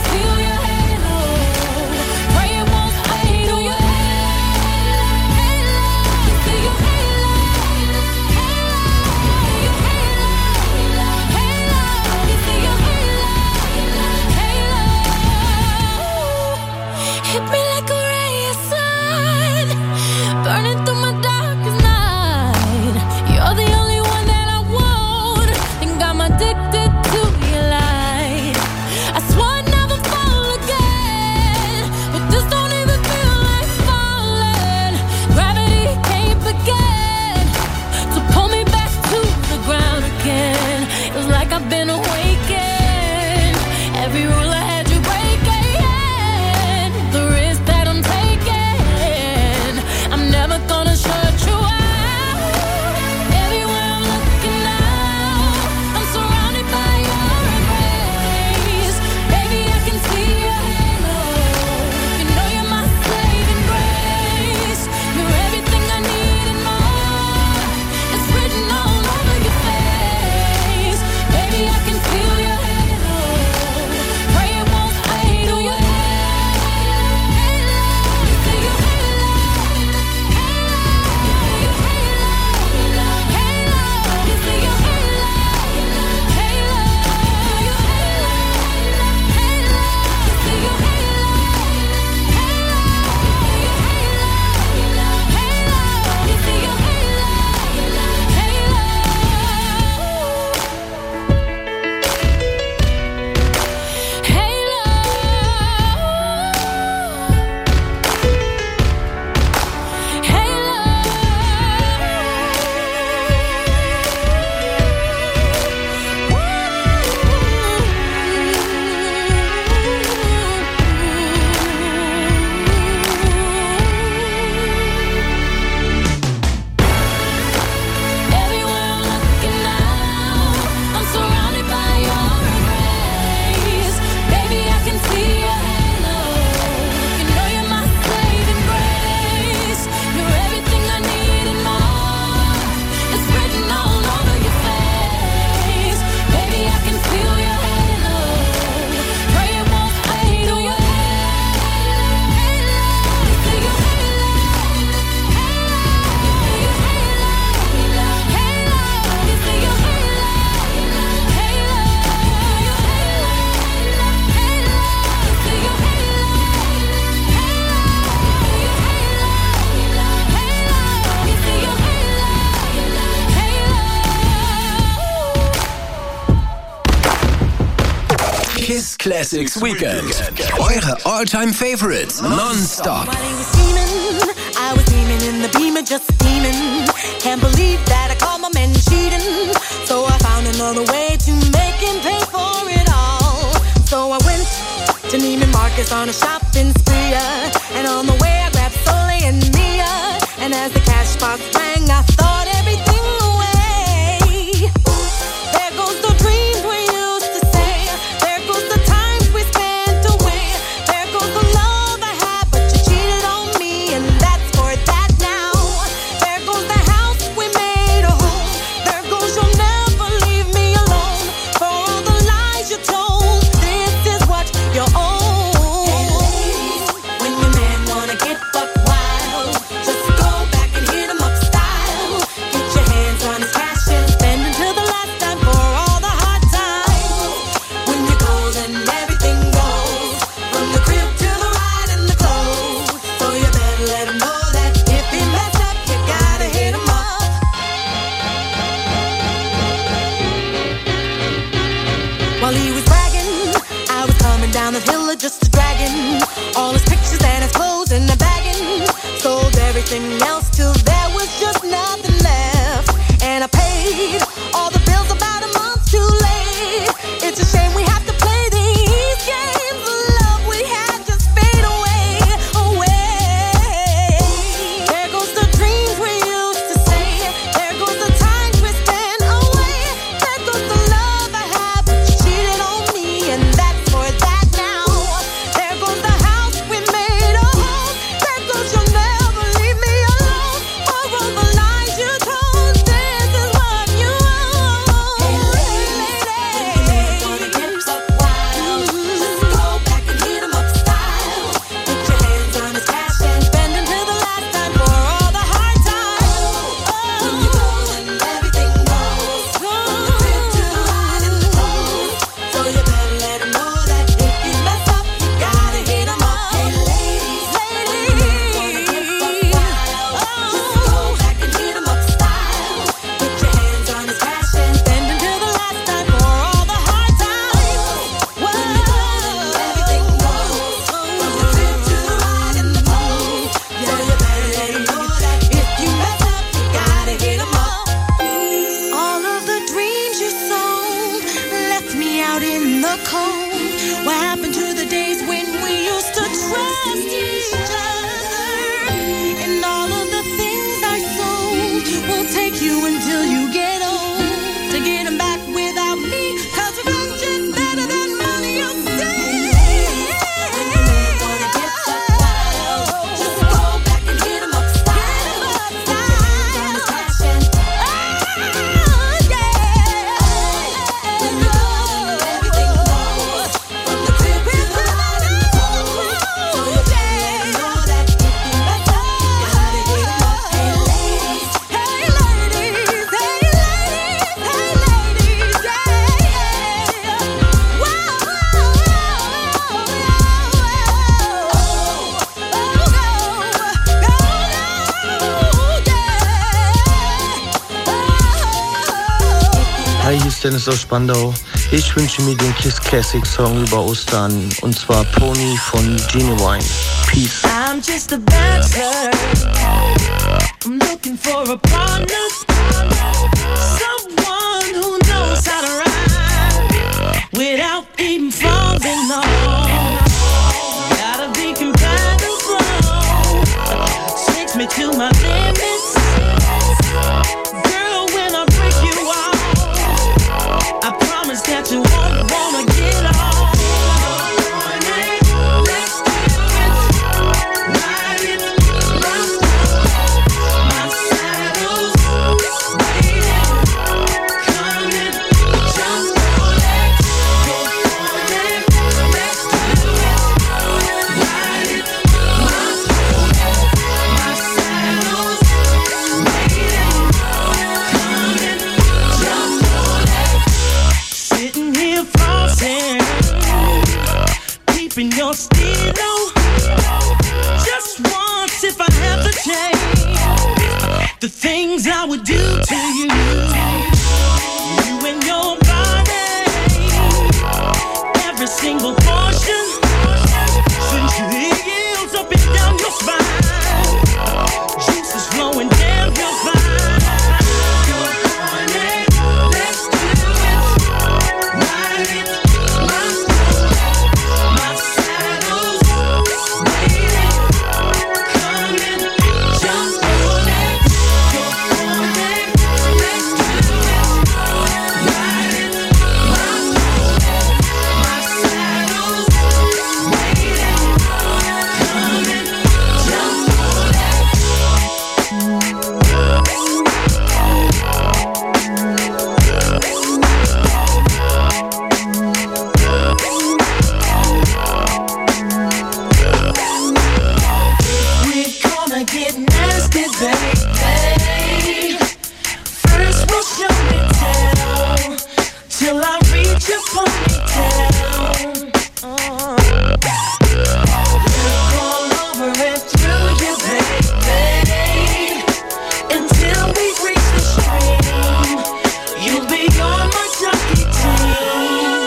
Kiss Classics Weekend. Eure All-Time Favorites non-stop. I was beaming in the beamer, just steaming. Can't believe that I caught my man cheating. So I found another way to make him pay for it all. So I went to Neiman Marcus on a shopping spree. And on the way I grabbed Soleil and Mia. And as the cash box rang, I thought everything away. There goes the dreams we used to say. There goes the times we spent away. There goes the love I had, but you cheated on me, and that's for that now. There goes the house we made a home. There goes you'll never leave me alone. For all the lies you told, this is what you own. When your man wanna get buck wild, just go back and hit him up style. Get your hands on his cash and spend until the last time for all the hard times. When you're cold and everything goes, from the crib to the ride and the clothes. So you better let him know that if he mess up, you gotta hit him up. While he was bragging, I was coming down the hill just a dragging all his pictures and his clothes in a bagging. Sold everything else till there was just nothing left. And I paid all the bills about a month too late. It's a shame we have to play these games. The love we had just fade away, away. There goes the dreams we used to say. There goes the times we spent away. There goes the love I had, but you cheated on me, and that's for that now. There goes the house we made a home. There goes you'll never leave me alone. For all the lies you told, this is what you own. Wanna get buck wild, just go back and hit him up style. Get your hands on his cash and spend until the last time for all the hard times. When you go and everything goes, from the crib to the ride and the clothes. So you better let him know that if you mess up, you gotta hit him up. Hey ladies, wanna get buck wild, just go back and hit him up style. Get your hands on his cash and spend until the last time for all the hard times. When you go and everything goes, from the crib to the ride and the clothes. So you better let him know that if you mess up, you gotta hit him up. All of the dreams you sold left me out in the cold. What happened to the days when we used to trust each other? And all of the things I sold will take you until you get old to get them back without me. 'Cause revenge is better than money, you say. When your man wanna get buck wild, just go back and hit him up style. Get your hands on his cash and when you go and everything goes, from the crib to the ride and the clothes. So you better know that if you mess up, you gotta hit him up. Hey ladies, hey ladies, hey ladies, hey ladies, yeah. Hi, hier ist Dennis aus Spandau. Ich wünsche mir den Kiss Classic Song über Ostern, und zwar Pony von Genuine. Peace. I'm just a bachelor. I'm looking for a partner. Someone who knows how to ride without even falling off. Gotta be compatible. Takes me to my limits. Girl, when I break you off, I promise that you won't wanna get off. Keeping your stilo. Just once, if I have the chance, the things I would do to you. You and your body, every single single portion. Sensually yields up and down your spine. Juice is flowing down your spine. You're on it, let's do it. Ride it, my soul, my saddle's waiting. Come and jump on it. You're on it, let's do it. Ride it, my soul, my saddle's waiting. Come and jump on it. We're gonna get nasty, baby. First we'll show and tell till I reach your ponytail. Look all over and through you, baby, until we reach the stream. You'll be on my jockey team.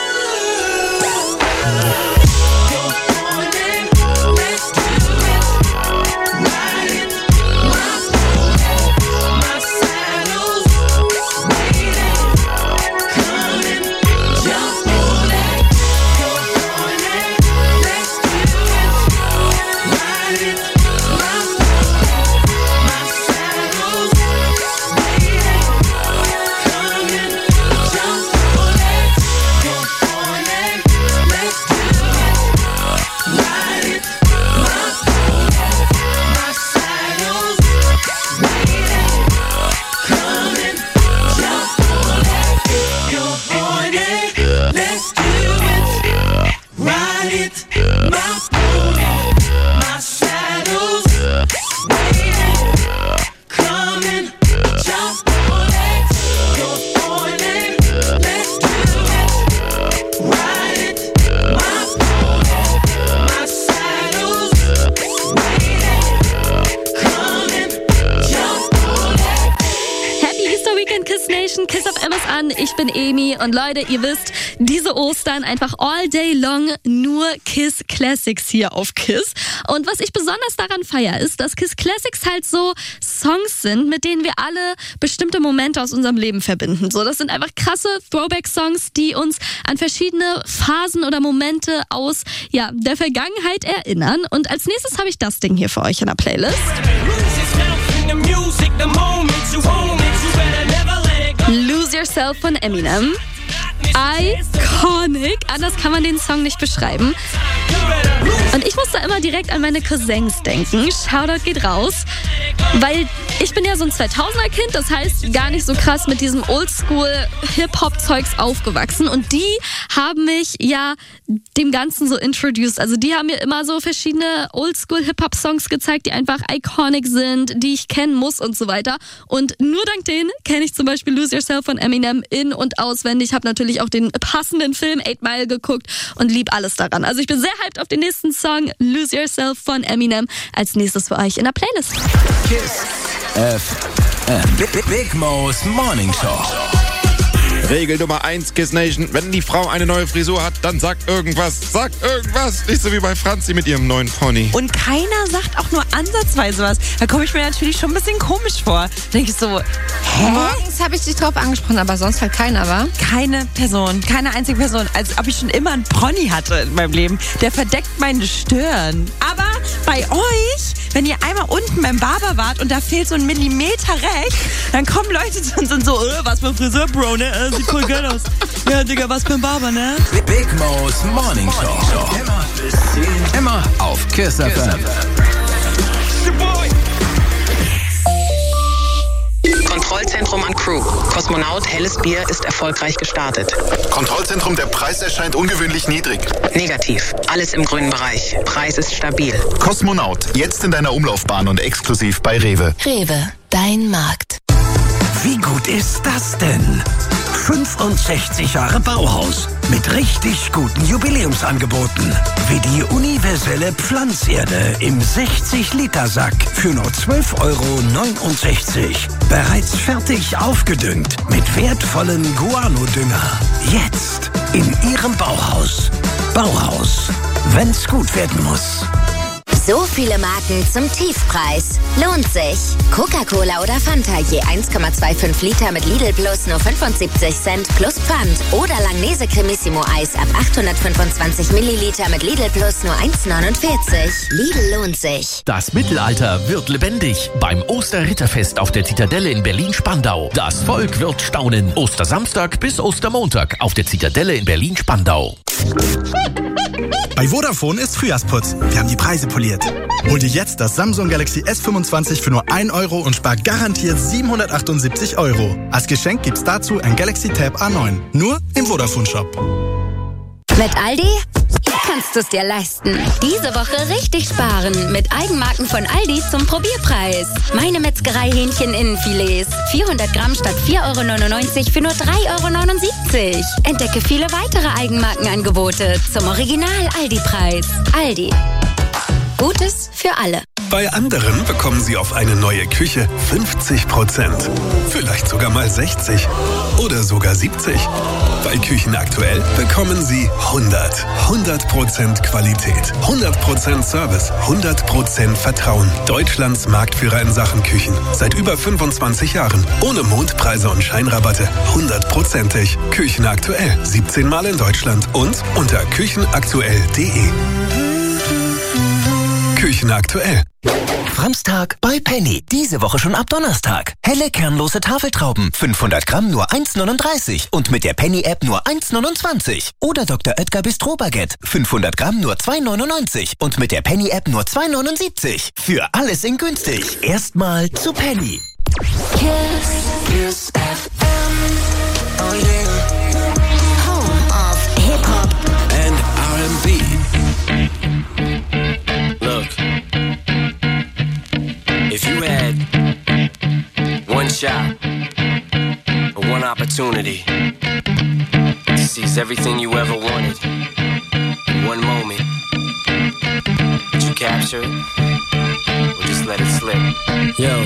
You're on it, let's do it. Ride it, my soul, my saddle's waiting. Come and jump on it. You're on it, let's do it. Ride it, my soul, my saddle's waiting. Come and jump on it. You're on it, let's do it. Ride it, my soul, my saddle's waiting. Come and jump on it. You're on it, let's do it. Ride it, my pony, my saddle's waiting. Come and jump on it. You're on it, let's do it. Ride it, my pony, my saddle's waiting. Come and jump on it. Happy Easter Weekend, Kiss Nation. Kiss FM ist an. Ich bin Emi. Und Leute, ihr wisst, diese Ostern einfach all day long nur Kiss Classics hier auf Kiss. Und was ich besonders daran feiere, ist, dass Kiss Classics halt so Songs sind, mit denen wir alle bestimmte Momente aus unserem Leben verbinden. So, das sind einfach krasse Throwback-Songs, die uns an verschiedene Phasen oder Momente aus der Vergangenheit erinnern. Und als nächstes habe ich das Ding hier für euch in der Playlist. Lose Yourself von Eminem. Iconic. Anders kann man den Song nicht beschreiben. Und ich muss da immer direkt an meine Cousins denken. Shoutout geht raus. Weil ich bin ja so ein 2000er-Kind, das heißt gar nicht so krass mit diesem Oldschool-Hip-Hop-Zeugs aufgewachsen. Und die haben mich dem Ganzen so introduced. Also die haben mir immer so verschiedene Oldschool-Hip-Hop-Songs gezeigt, die einfach iconic sind, die ich kennen muss und so weiter. Und nur dank denen kenne ich zum Beispiel Lose Yourself von Eminem in- und auswendig. Ich habe natürlich auch den passenden Film 8 Mile geguckt und lieb alles daran. Also ich bin sehr hyped auf den nächsten Song, Lose Yourself von Eminem. Als nächstes für euch in der Playlist. Kiss FM. Big Mo's Morning Show. Regel Nummer 1, Kiss Nation. Wenn die Frau eine neue Frisur hat, dann sagt irgendwas. Sagt irgendwas. Nicht so wie bei Franzi mit ihrem neuen Pony. Und keiner sagt auch nur ansatzweise was. Da komme ich mir natürlich schon ein bisschen komisch vor. Da denke ich so, hä? Morgens habe ich dich drauf angesprochen, aber sonst halt keiner, wa? Keine Person, keine einzige Person. Als ob ich schon immer einen Pony hatte in meinem Leben. Der verdeckt meine Stirn. Aber bei euch, wenn ihr einmal unten beim Barber wart und da fehlt so ein Millimeter rechts, dann kommen Leute zu uns und so, was für Friseur, Bro, ne? Sieht voll geil aus. Ja, Digga, was für ein Barber, ne? Big Mo's Morning Show. Immer auf Kiss FM. Kontrollzentrum an Crew. Kosmonaut Helles Bier ist erfolgreich gestartet. Kontrollzentrum, der Preis erscheint ungewöhnlich niedrig. Negativ. Alles im grünen Bereich. Preis ist stabil. Kosmonaut, jetzt in deiner Umlaufbahn und exklusiv bei Rewe. Rewe, dein Markt. Wie gut ist das denn? 65 Jahre Bauhaus mit richtig guten Jubiläumsangeboten. Wie die universelle Pflanzerde im 60-Liter-Sack für nur 12,69 €. Bereits fertig aufgedüngt mit wertvollen Guano-Dünger. Jetzt in Ihrem Bauhaus. Bauhaus, wenn's gut werden muss. So viele Marken zum Tiefpreis. Lohnt sich. Coca-Cola oder Fanta je 1,25 Liter mit Lidl Plus nur 75 Cent plus Pfand. Oder Langnese Cremissimo Eis ab 825 Milliliter mit Lidl Plus nur 1,49. Lidl lohnt sich. Das Mittelalter wird lebendig beim Osterritterfest auf der Zitadelle in Berlin-Spandau. Das Volk wird staunen. Ostersamstag bis Ostermontag auf der Zitadelle in Berlin-Spandau. Bei Vodafone ist Frühjahrsputz. Wir haben die Preise poliert. Hol dir jetzt das Samsung Galaxy S25 für nur 1 € und spar garantiert 778 €. Als Geschenk gibt's dazu ein Galaxy Tab A9. Nur im Vodafone-Shop. Mit Aldi kannst du es dir leisten. Diese Woche richtig sparen mit Eigenmarken von Aldi zum Probierpreis. Meine Metzgerei-Hähnchen-Innenfilets. 400 Gramm statt 4,99 € für nur 3,79 €. Entdecke viele weitere Eigenmarkenangebote zum Original-Aldi-Preis. Aldi. Gutes für alle. Bei anderen bekommen Sie auf eine neue Küche 50%. Vielleicht sogar mal 60 oder sogar 70. Bei Küchen aktuell bekommen Sie 100% Qualität, 100% Service, 100% Vertrauen. Deutschlands Marktführer in Sachen Küchen. Seit über 25 Jahren. Ohne Mondpreise und Scheinrabatte. 100%ig. Küchen aktuell. 17 Mal in Deutschland und unter küchenaktuell.de. Küchen aktuell. Samstag bei Penny. Diese Woche schon ab Donnerstag. Helle kernlose Tafeltrauben. 500 Gramm nur 1,39 und mit der Penny-App nur 1,29. Oder Dr. Oetker Bistro Baguette. 500 Gramm nur 2,99 und mit der Penny-App nur 2,79. Für alles in günstig. Erstmal zu Penny. Kiss FM. Oh yeah. Home of Hip-Hop and R&B. Look, if you had one shot or one opportunity to seize everything you ever wanted in one moment, would you capture it or just let it slip? Yo.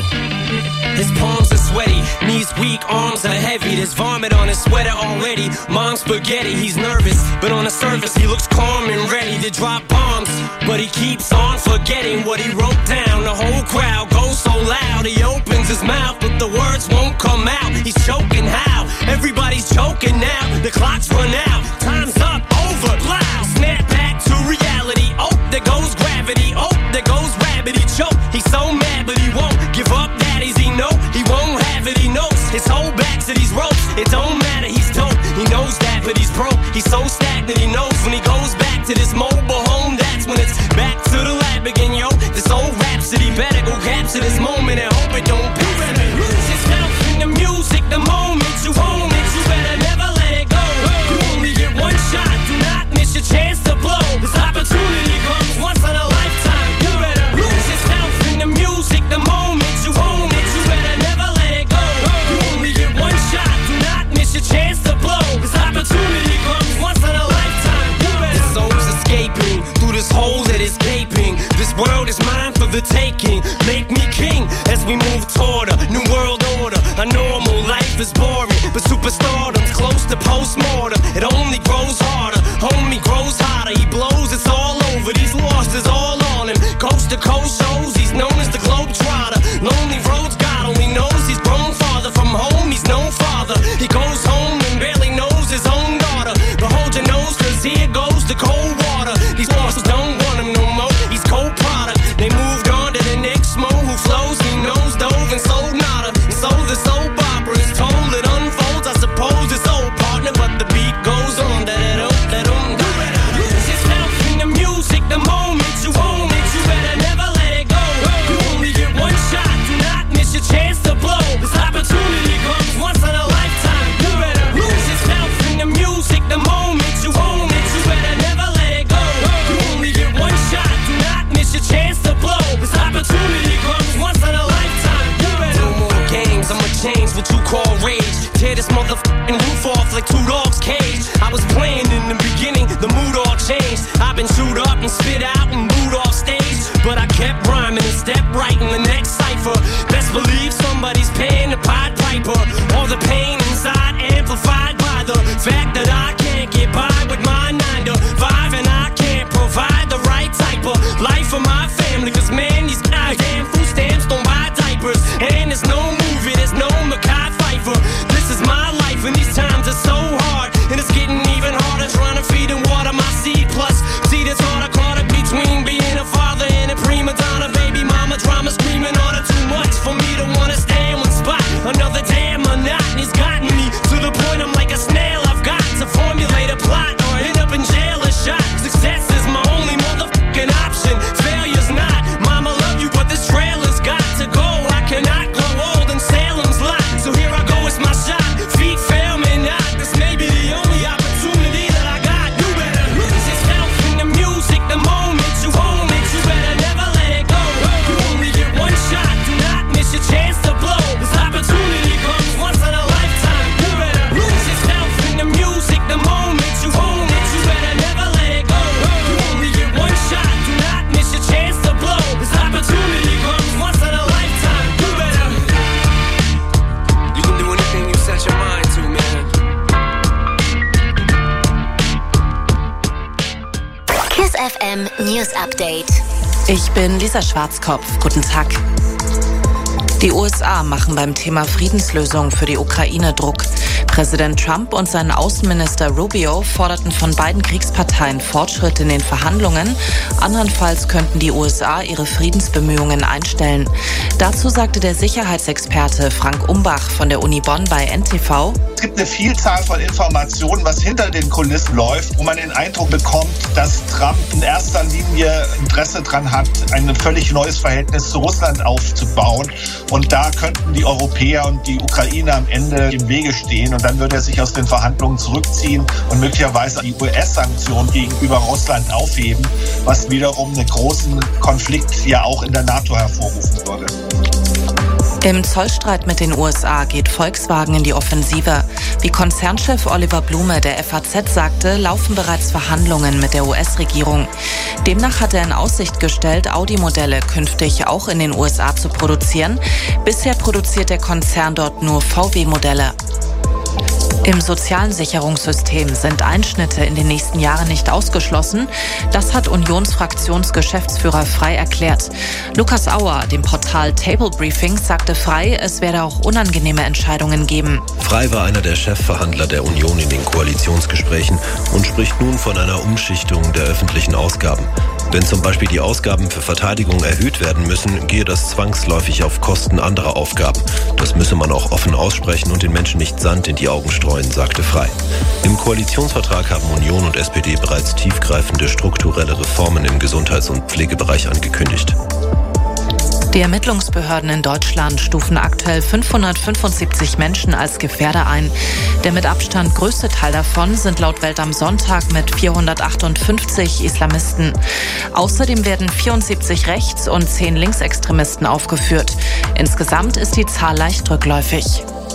His palms are sweaty, knees weak, arms are heavy. There's vomit on his sweater already. Mom's spaghetti, he's nervous, but on the surface he looks calm and ready to drop bombs. But he keeps on forgetting what he wrote down. The whole crowd goes so loud. He opens his mouth, but the words won't come out. He's choking how? Everybody's choking now. The clock's run out. Time's up, over, loud. Snap back to reality. Oh, there goes gravity. Oh, there goes rabbit. He choke. He's so mad, but he won't give up. Daddies, he know he won't have it. He knows his whole back to these ropes. It don't matter. He's dope. He knows that, but he's broke. He's so stagnant. He knows when he goes back to this mobile home. That's when it's back to the lab again, yo. This old rhapsody better go capture this moment and hope it don't pass. You better lose yourself in the music the moment you own it. You better never let it go. You only get one shot. Do not miss your chance to blow. This opportunity comes once in a lifetime. You better lose yourself in the music the moment you own it. You better never let it go. You only get one shot. Do not miss your chance to blow. This opportunity comes once in a lifetime. You better. This soul's escaping through this hole that is gaping. This world is mine for the taking. Make me king as we move toward a new world order. A normal life is boring, but superstardom's close to postmortem. It only grows harder, homie grows hotter. He blows, it's all over. These losses all on him. Coast to coast shows, he's known as the Globetrotter. Lonely roads, God only knows he's grown farther from home. He's no father. He goes home and barely knows his own daughter. But hold your nose, cause here goes the cold water. These losses don't want him no more. He's cold product. They moved on to the next mo who flows. He knows dove and sold nada. And so the soap opera is told. It unfolds. I suppose it's old partner, but the beat goes on. Da-da-dum. You better lose yourself in the music the moment you own it. You better never let it go. You only get one shot. Do not miss your chance to blow. This opportunity comes once in a lifetime. You better lose yourself in the music the moment you own it. You better never let it go. You only get one shot. Do not miss your chance to blow. This opportunity comes once in a lifetime. You better. No more games. I'ma change what you call rage. Tear this motherfucking roof off. like two dogs caged. I was playing in the beginning, the mood all changed. I've been chewed up and spit out and booed off stage, but I kept rhyming and stepped right in the next cipher. Best believe somebody's paying the Pied Piper. All the pain inside amplified by the fact that I can't get by with my 9 to 5, and I can't provide the right type of life for my family. Cause man, these goddamn food stamps don't buy diapers, and there's no movie, there's no Mackay Pfeiffer. This is my life and these times are so hard, and it's getting even harder trying to feed and water my seed. Plus, see this hard I caught it between being a father and a prima donna. Baby mama drama screaming on her too much for me to wanna stay in one spot. Another damn monotony's gotten me to the point I'm like a snail. I've got to formulate a plot or end up in jail or shot. Success is my only motherfucking option. Failure's not. Mama love you, but this trailer's got to go. I cannot grow old in Salem's lot. So here I go, it's my shot. Feet fail me not. This may be the only opportunity that I got. You better lose yourself in the music the moment you own it. You better never let it go. You only get one shot. Do not miss your chance to blow. This opportunity comes once in a lifetime. You better lose yourself in the music the moment you own it. You better never let it go. You only get one shot. Do not miss your chance to blow. This opportunity comes once in a lifetime. You better. You can do anything you set your mind to, man. KISS FM News Update. Ich bin Lisa Schwarzkopf. Guten Tag. Die USA machen beim Thema Friedenslösung für die Ukraine Druck. Präsident Trump und sein Außenminister Rubio forderten von beiden Kriegsparteien Fortschritte in den Verhandlungen. Andernfalls könnten die USA ihre Friedensbemühungen einstellen. Dazu sagte der Sicherheitsexperte Frank Umbach von der Uni Bonn bei NTV: Es gibt eine Vielzahl von Informationen, was hinter den Kulissen läuft, wo man den Eindruck bekommt, dass Trump in erster Linie Interesse daran hat, ein völlig neues Verhältnis zu Russland aufzubauen. Und da könnten die Europäer und die Ukraine am Ende im Wege stehen. Und dann würde er sich aus den Verhandlungen zurückziehen und möglicherweise die US-Sanktionen gegenüber Russland aufheben, was wiederum einen großen Konflikt ja auch in der NATO hervorrufen würde. Im Zollstreit mit den USA geht Volkswagen in die Offensive. Wie Konzernchef Oliver Blume der FAZ sagte, laufen bereits Verhandlungen mit der US-Regierung. Demnach hat er in Aussicht gestellt, Audi-Modelle künftig auch in den USA zu produzieren. Bisher produziert der Konzern dort nur VW-Modelle. Im sozialen Sicherungssystem sind Einschnitte in den nächsten Jahren nicht ausgeschlossen. Das hat Unionsfraktionsgeschäftsführer Frei erklärt. Lukas Auer, dem Portal Table Briefings, sagte Frei, es werde auch unangenehme Entscheidungen geben. Frei war einer der Chefverhandler der Union in den Koalitionsgesprächen und spricht nun von einer Umschichtung der öffentlichen Ausgaben. Wenn zum Beispiel die Ausgaben für Verteidigung erhöht werden müssen, gehe das zwangsläufig auf Kosten anderer Aufgaben. Das müsse man auch offen aussprechen und den Menschen nicht Sand in die Augen streuen, sagte Frei. Im Koalitionsvertrag haben Union und SPD bereits tiefgreifende strukturelle Reformen im Gesundheits- und Pflegebereich angekündigt. Die Ermittlungsbehörden in Deutschland stufen aktuell 575 Menschen als Gefährder ein. Der mit Abstand größte Teil davon sind laut Welt am Sonntag mit 458 Islamisten. Außerdem werden 74 Rechts- und 10 Linksextremisten aufgeführt. Insgesamt ist die Zahl leicht rückläufig.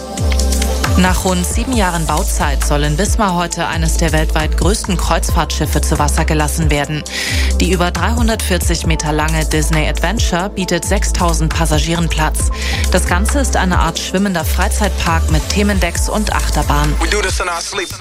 Nach rund 7 Jahren Bauzeit soll in Wismar heute eines der weltweit größten Kreuzfahrtschiffe zu Wasser gelassen werden. Die über 340 Meter lange Disney Adventure bietet 6.000 Passagieren Platz. Das Ganze ist eine Art schwimmender Freizeitpark mit Themendecks und Achterbahn. We do this in our sleep.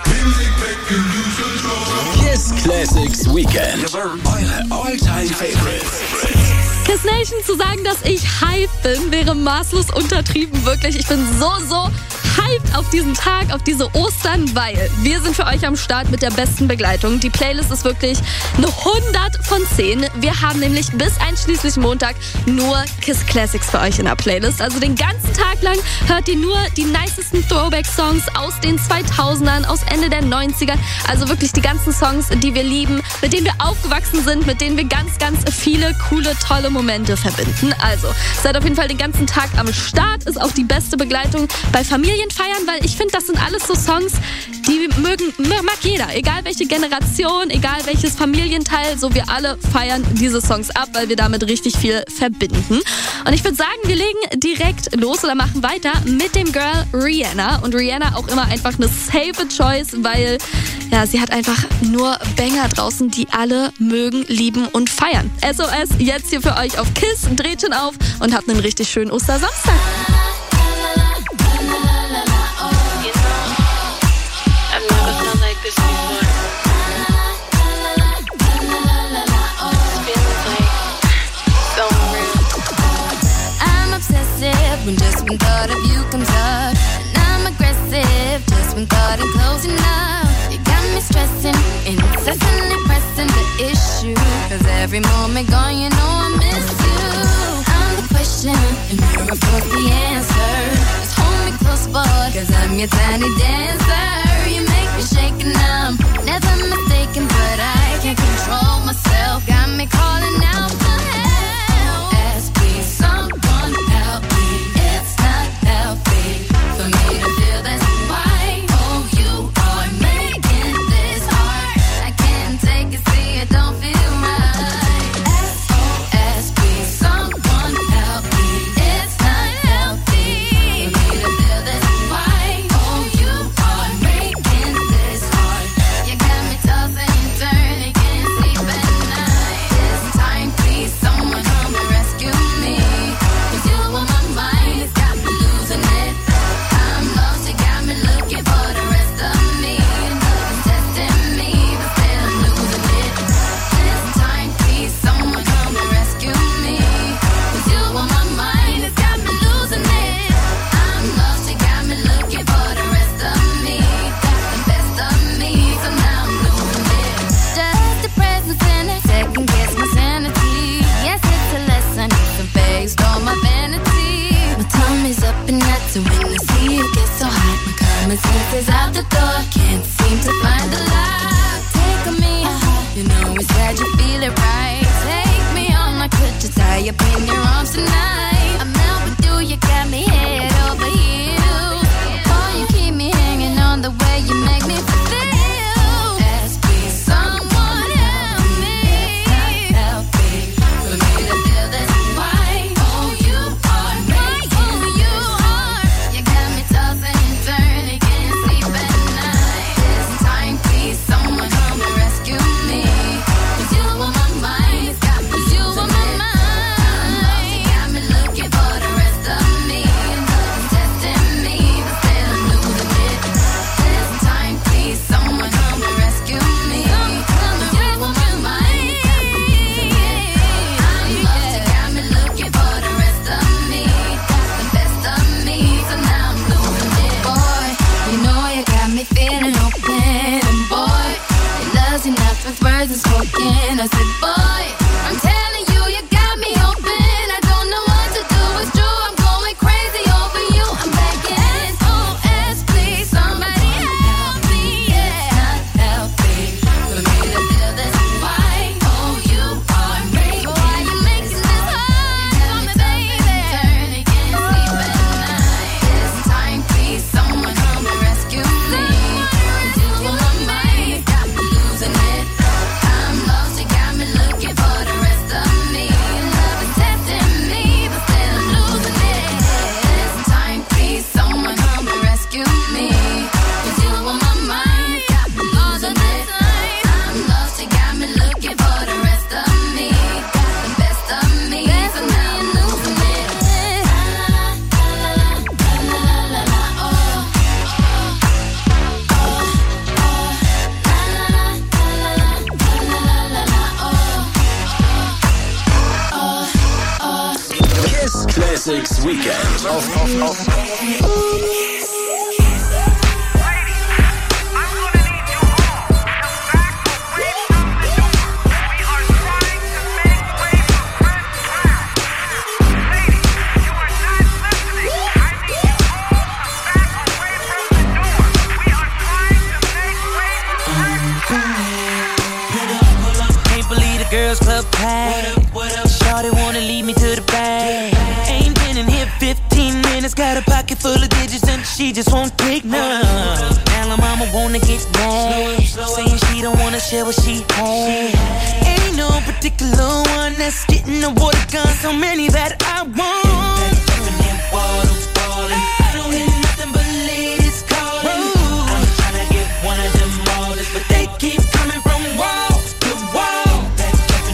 KISS Classics Weekend. Eure All-Time Favorites. KISS Nation, zu sagen, dass ich hype bin, wäre maßlos untertrieben. Wirklich, ich bin so hyped auf diesen Tag, auf diese Ostern, weil wir sind für euch am Start mit der besten Begleitung. Die Playlist ist wirklich eine 100 von 10. Wir haben nämlich bis einschließlich Montag nur KISS Classics für euch in der Playlist. Also den ganzen Tag lang hört ihr nur die nicesten Throwback-Songs aus den 2000ern, aus Ende der 90er. Also wirklich die ganzen Songs, die wir lieben, mit denen wir aufgewachsen sind, mit denen wir ganz viele coole, tolle Momente verbinden. Also seid auf jeden Fall den ganzen Tag am Start. Ist auch die beste Begleitung bei Familien Familien feiern, weil ich finde, das sind alles so Songs, die mag jeder. Egal welche Generation, egal welches Familienteil, so wir alle feiern diese Songs ab, weil wir damit richtig viel verbinden. Und ich würde sagen, wir legen direkt los oder machen weiter mit dem Girl Rihanna. Und Rihanna auch immer einfach eine safe Choice, weil ja, sie hat einfach nur Banger draußen, die alle mögen, lieben und feiern. SOS jetzt hier für euch auf KISS. Dreht schon auf und habt einen richtig schönen Ostersamstag. When just when thought of you comes up, and I'm aggressive just when thought of closing up. You got me stressing, incessantly pressing the issue, 'cause every moment gone, you know I miss you. I'm the question, and you're of course the answer. Just hold me close, boy, 'cause I'm your tiny dancer. You make me shake and I'm never mistaken, but I can't control myself. Got me calling out for help. Ask me someone help me. It's not healthy for me to feel this way. Oh, you are making this hard. I can't take it, see it don't feel right. SOS, please someone help me. It's not healthy for me to feel this way. Oh, you are making this hard. You got me tossing and turning, can't sleep at night. This time, please someone come and rescue me. 'Cause you on my mind, it's got me losing it. I'm lost, you got me looking for the rest of me. Love is testing me, but still I'm losing it. This time, please someone come and rescue me. 'Cause you on my mind, it's got me losing it. I'm lost, you got me looking for the rest of me. Got the best of me, so now I'm losing it. Just the presence in it, second guess my sanity. Yes, it's a lesson, it's a based on my vanity. My tummy's up and nuts, and when I see it get so hot, my common sense is out the door. Can't seem to find the lock. Take on me, you know it's sad you feel it right. Take me on, I could just tie up in your arms tonight. I'm out with you, you got me head over heels. Oh, you keep me hanging on the way you make me feel. Ask please someone help me. It's not healthy for me to feel this way. Oh, you are making you are. You got me tossing and turning, can't sleep at night. This time, please someone come and rescue me. 'Cause you on my mind, it's got me losing it. You got me looking for the rest of me. Love is testing me, but still I'm losing it. This time, please someone come and rescue me. 'Cause you on my mind, it's got me losing it. I'm lost, you got me looking for the rest of me. Got the best of me, so now I'm losing it. Boy, you know you got me feeling open, and boy, your love's enough with words and spoken. I said, boy, I'm telling you, you got me open. I don't know what to do, it's true, I'm going crazy over you. I'm begging, SOS, please somebody help me. Yeah, it's not healthy for me to feel this way. Oh, you are making why you making this hard for me, baby. Turning, can't sleep at night. This time, please someone come and rescue me. 'Cause you on my mind, it's got me losing it. I'm lost, you got me looking for the rest of me. Love is testing me, but still I'm losing it. This time, please someone come and rescue me. 'Cause you on my mind, it's got me losing it. I'm lost, you got me looking for the rest of me. Got the best of me, so now I'm losing it. Kiss Classics Weekend. Auf. Can't believe the girls club packed. Shawty wanna lead me to the bag. Ain't been in here 15 minutes, got a pocket full of digits and she just won't take none. Now mama wanna get mad, saying she don't wanna share what she had. Ain't no particular one that's getting the water gun. So many that I want. I don't hear nothing but ladies calling. I'm tryna get one of them models, but they keep coming from wall to wall. I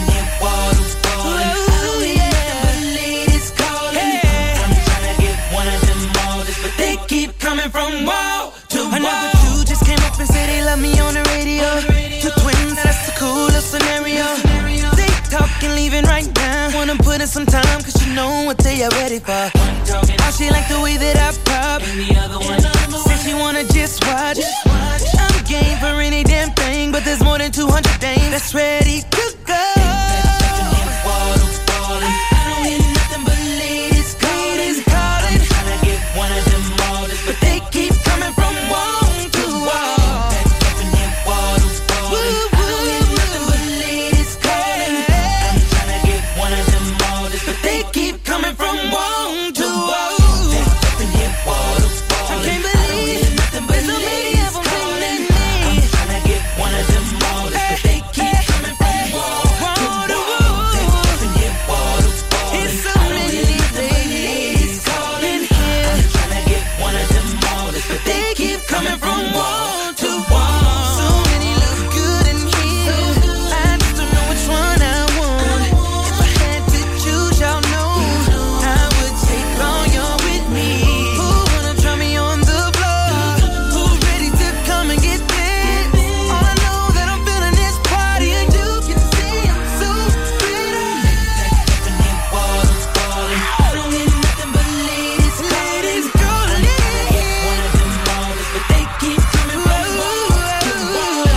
don't hear nothing but ladies calling. I'm tryna get one of them models, but they keep coming from wall to wall. Another dude just came up and said they love me on the radio. Two twins, that's the coolest scenario. They talking, leaving right now. Wanna put in some time, cause you know what they are ready for. How she like the way that I pop. Said she wanna just watch. I'm game for any damn thing, but there's more than 200 dames that's ready to go. I don't hear nothing but ladies calling. I'm tryna get one of them models, but they keep coming from wall to wall. I don't hear nothing but ladies calling. I'm tryna get one of them models, but they keep coming from wall to wall. I can't believe there's so many of them calling me. I'm tryna get one of them models, but they keep coming from wall to wall. It's so many ladies calling here. I'm tryna get one of them models, but they keep coming from wall to wall. So many look good in here. I just don't know which one I want. If I had to choose, y'all know I would take all y'all with me. Who wanna try me on the floor? Who ready to come and get this? All I know that I'm feeling this party, and you can see I'm so pretty. I don't hear nothing but ladies calling. One of them models, but they keep coming from wall to wall.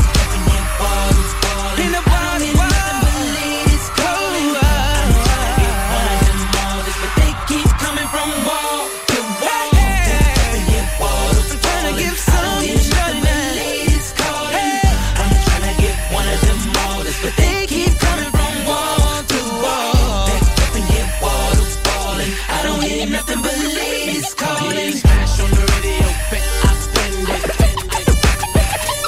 In the party, nothing but ladies calling. I'm tryna get one of them models, but they keep coming from wall to wall. I'm tryna give some ladies calling. I'm tryna get one of them models, but they keep coming from wall to wall. I don't hear nothing but ladies calling. Smash on the